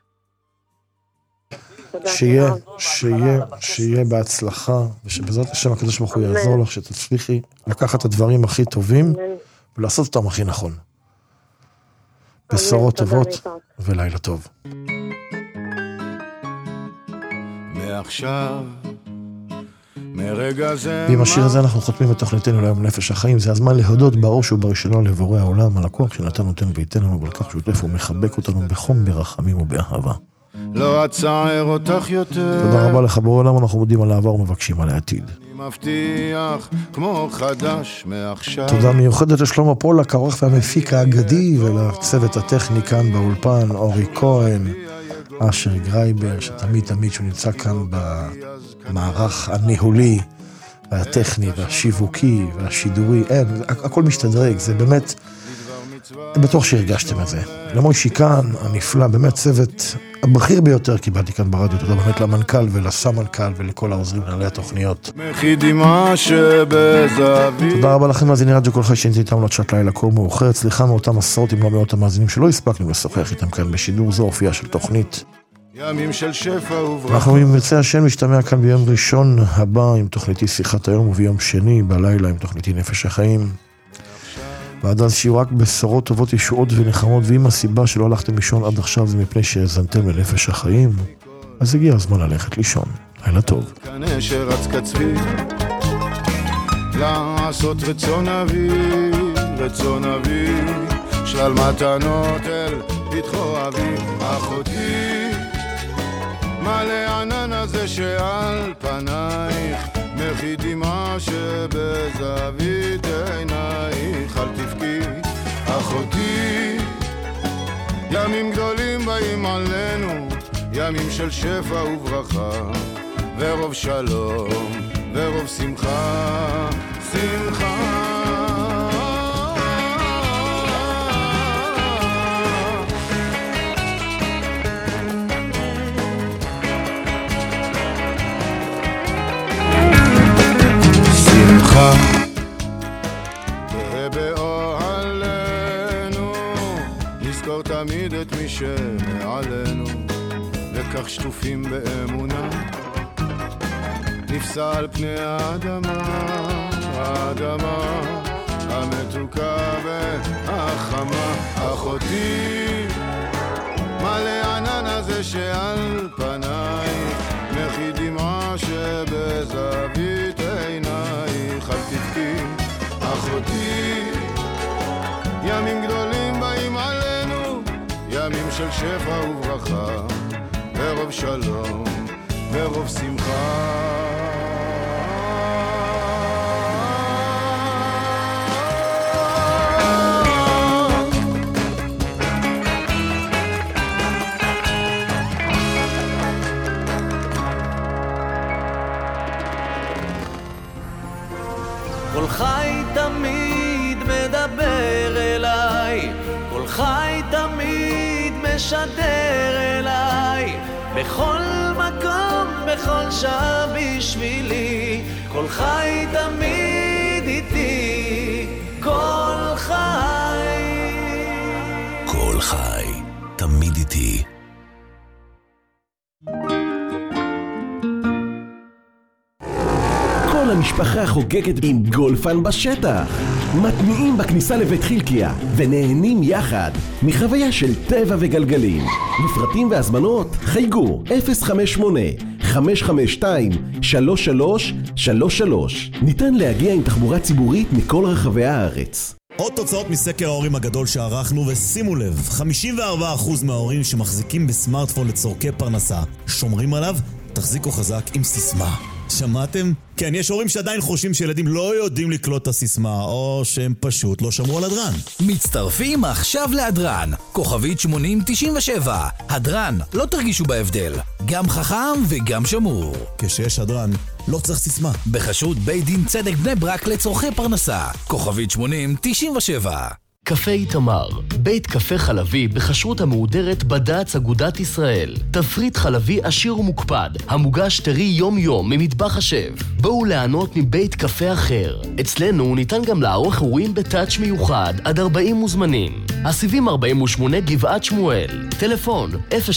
שיהיה בהצלחה, ושבעזרת השם הקדוש ברוך הוא יעזור לך, שתצליחי לקחת את הדברים הכי טובים, ולעשות אותם הכי נכון. בשורות טובות, ולילה טוב. מעכשיו, מרגע זה... ועם השיר הזה אנחנו חותמים את תוכניתנו להיום נפש החיים. זה הזמן להודות בראש ובראשונה לבורא העולם, על הכוח שנתן נותן וייתן לנו, ועל כך שותף ומחבק אותנו בחום, ברחמים ובאהבה. לא אצער אותך יותר. תודה רבה לך בורא העולם, אנחנו מודים על העבר ומבקשים על העתיד. אני מבטיח כמו חדש מעכשיו. תודה מיוחדת לשלמה פולק, העורך והמפיק האגדי, ולצוות הטכני כאן באולפן, אורי כהן, אשר גרייבר, שתמיד שהוא נמצא כאן במערך הניהולי, והטכני, והשיווקי, והשידורי, הכל משתדרג, זה באמת, בטוח שהרגשתם את זה. למוישי כאן, הנפלא, באמת צוות הבכיר ביותר קיבלתי כאן ברדיו, תודה באמת למנכ"ל ולסמנכ"ל ולכל העוזרים מנהלי התוכניות. תודה רבה לכם מאזיני רדיו כל חי שהייתם איתם לשעת לילה כה מאוחרת, סליחה מאותם עשרות אם לא מאות המאזינים שלא הספקנו לשוחח איתם כאן בשידור, זו אופייה של תוכנית. ימים של שפע וברכה. אנחנו עם ירצה השם משתמע כאן ביום ראשון הבא עם תוכניתי שיחת היום, וביום שני בלילה עם תוכניתי נפש החיים. ועד אז שיהיו רק בשורות טובות, ישועות ונחמות, ואם הסיבה שלא הלכתם לישון עד עכשיו זה מפני שהזנתם לנפש החיים, אז הגיע הזמן ללכת לישון. לילה טוב. כנה שרץ קצבי לעשות רצון אבי שלל מתנות אל פתחו אבי. אחותי מלא ענן הזה שעל פנייך, מחי דמעה שבזווית עינייך. אל תבכי אחותי, ימים גדולים באים עלינו, ימים של שפע וברכה, ורוב שלום ורוב שמחה, שמחה. שמחה תהיה באוהלנו, נזכור תמיד את מי שמעלינו, וכך שטופים באמונה נפסע על פני האדמה המתוקה והחמה. אחותי מלא ענן הזה שעל פנייך, מחי דמעה שבזווית עינייך. אל תבכי אחותי, ימים גדולים באים עלינו, ימים של שפע וברכה, ורוב שלום ורוב שמחה. קולך תמיד מדבר אליי, קולך תמיד משדר אליי בכל מקום, בכל שעה בשבילי. כל חי תמיד איתי, כל חי. כל חי תמיד איתי. כל המשפחה חוגגת עם גולפן בשטח. מתניעים בכניסה לבית חילקיה ונהנים יחד מחוויה של טבע וגלגלים. לפרטים והזמנות חייגו 058-552-3333. ניתן להגיע עם תחבורה ציבורית מכל רחבי הארץ. עוד תוצאות מסקר ההורים הגדול שערכנו, ושימו לב, 54% מההורים שמחזיקים בסמארטפון לצורכי פרנסה שומרים עליו. תחזיקו חזק עם סיסמה. שמעתם? כן, יש הורים שעדיין חושבים שילדים לא יודעים לקלוט את הסיסמה, או שהם פשוט לא שמרו על הדרן. מצטרפים עכשיו להדרן, כוכבית 8097. הדרן, לא תרגישו בהבדל, גם חכם וגם שמור. כשיש הדרן, לא צריך סיסמה. בחשרות בית דין צדק בני ברק לצורכי פרנסה, כוכבית 8097. קפה איתמר, בית קפה חלבי בחשרות המהודרת בד"ץ אגודת ישראל. תפריט חלבי עשיר ומוקפד, המוגש טרי יום יום ממטבח השף. בואו ליהנות מבית קפה אחר. אצלנו ניתן גם לערוך אירועים בטאץ' מיוחד עד 40 מוזמנים. הסיבים 48 גבעת שמואל. טלפון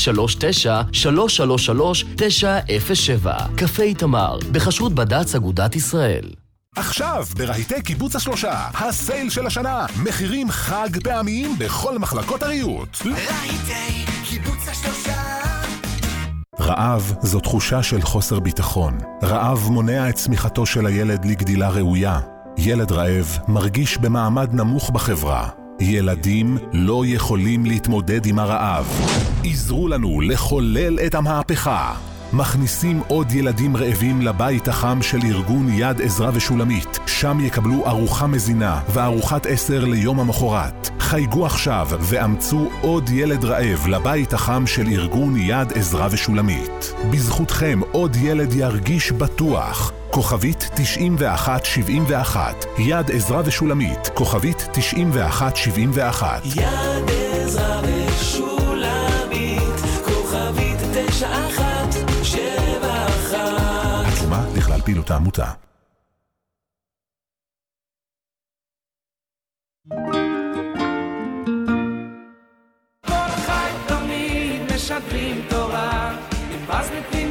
039-333-907. קפה איתמר, בחשרות בד"ץ אגודת ישראל. עכשיו, ברהיטי קיבוץ השלושה, הסייל של השנה, מחירים חג פעמיים בכל מחלקות הריהוט. רהיטי קיבוץ השלושה. רעב זו תחושה של חוסר ביטחון. רעב מונע את צמיחתו של הילד לגדילה ראויה. ילד רעב מרגיש במעמד נמוך בחברה. ילדים לא יכולים להתמודד עם הרעב. עזרו לנו לחולל את המהפכה. מכניסים עוד ילדים רעבים לבית החם של ארגון יד עזרא ושולמית. שם יקבלו ארוחה מזינה וארוחת 10 ליום המחרת. חייגו עכשיו ואמצו עוד ילד רעב לבית החם של ארגון יד עזרא ושולמית. בזכותכם עוד ילד ירגיש בטוח. כוכבית 9171. יד עזרא ושולמית. כוכבית 9171. יד עזרא ושולמית. כוכבית 9171. התשומה לכלל פעילות העמותה. כל חי תמיד משדרים תורה, עם בז נתנים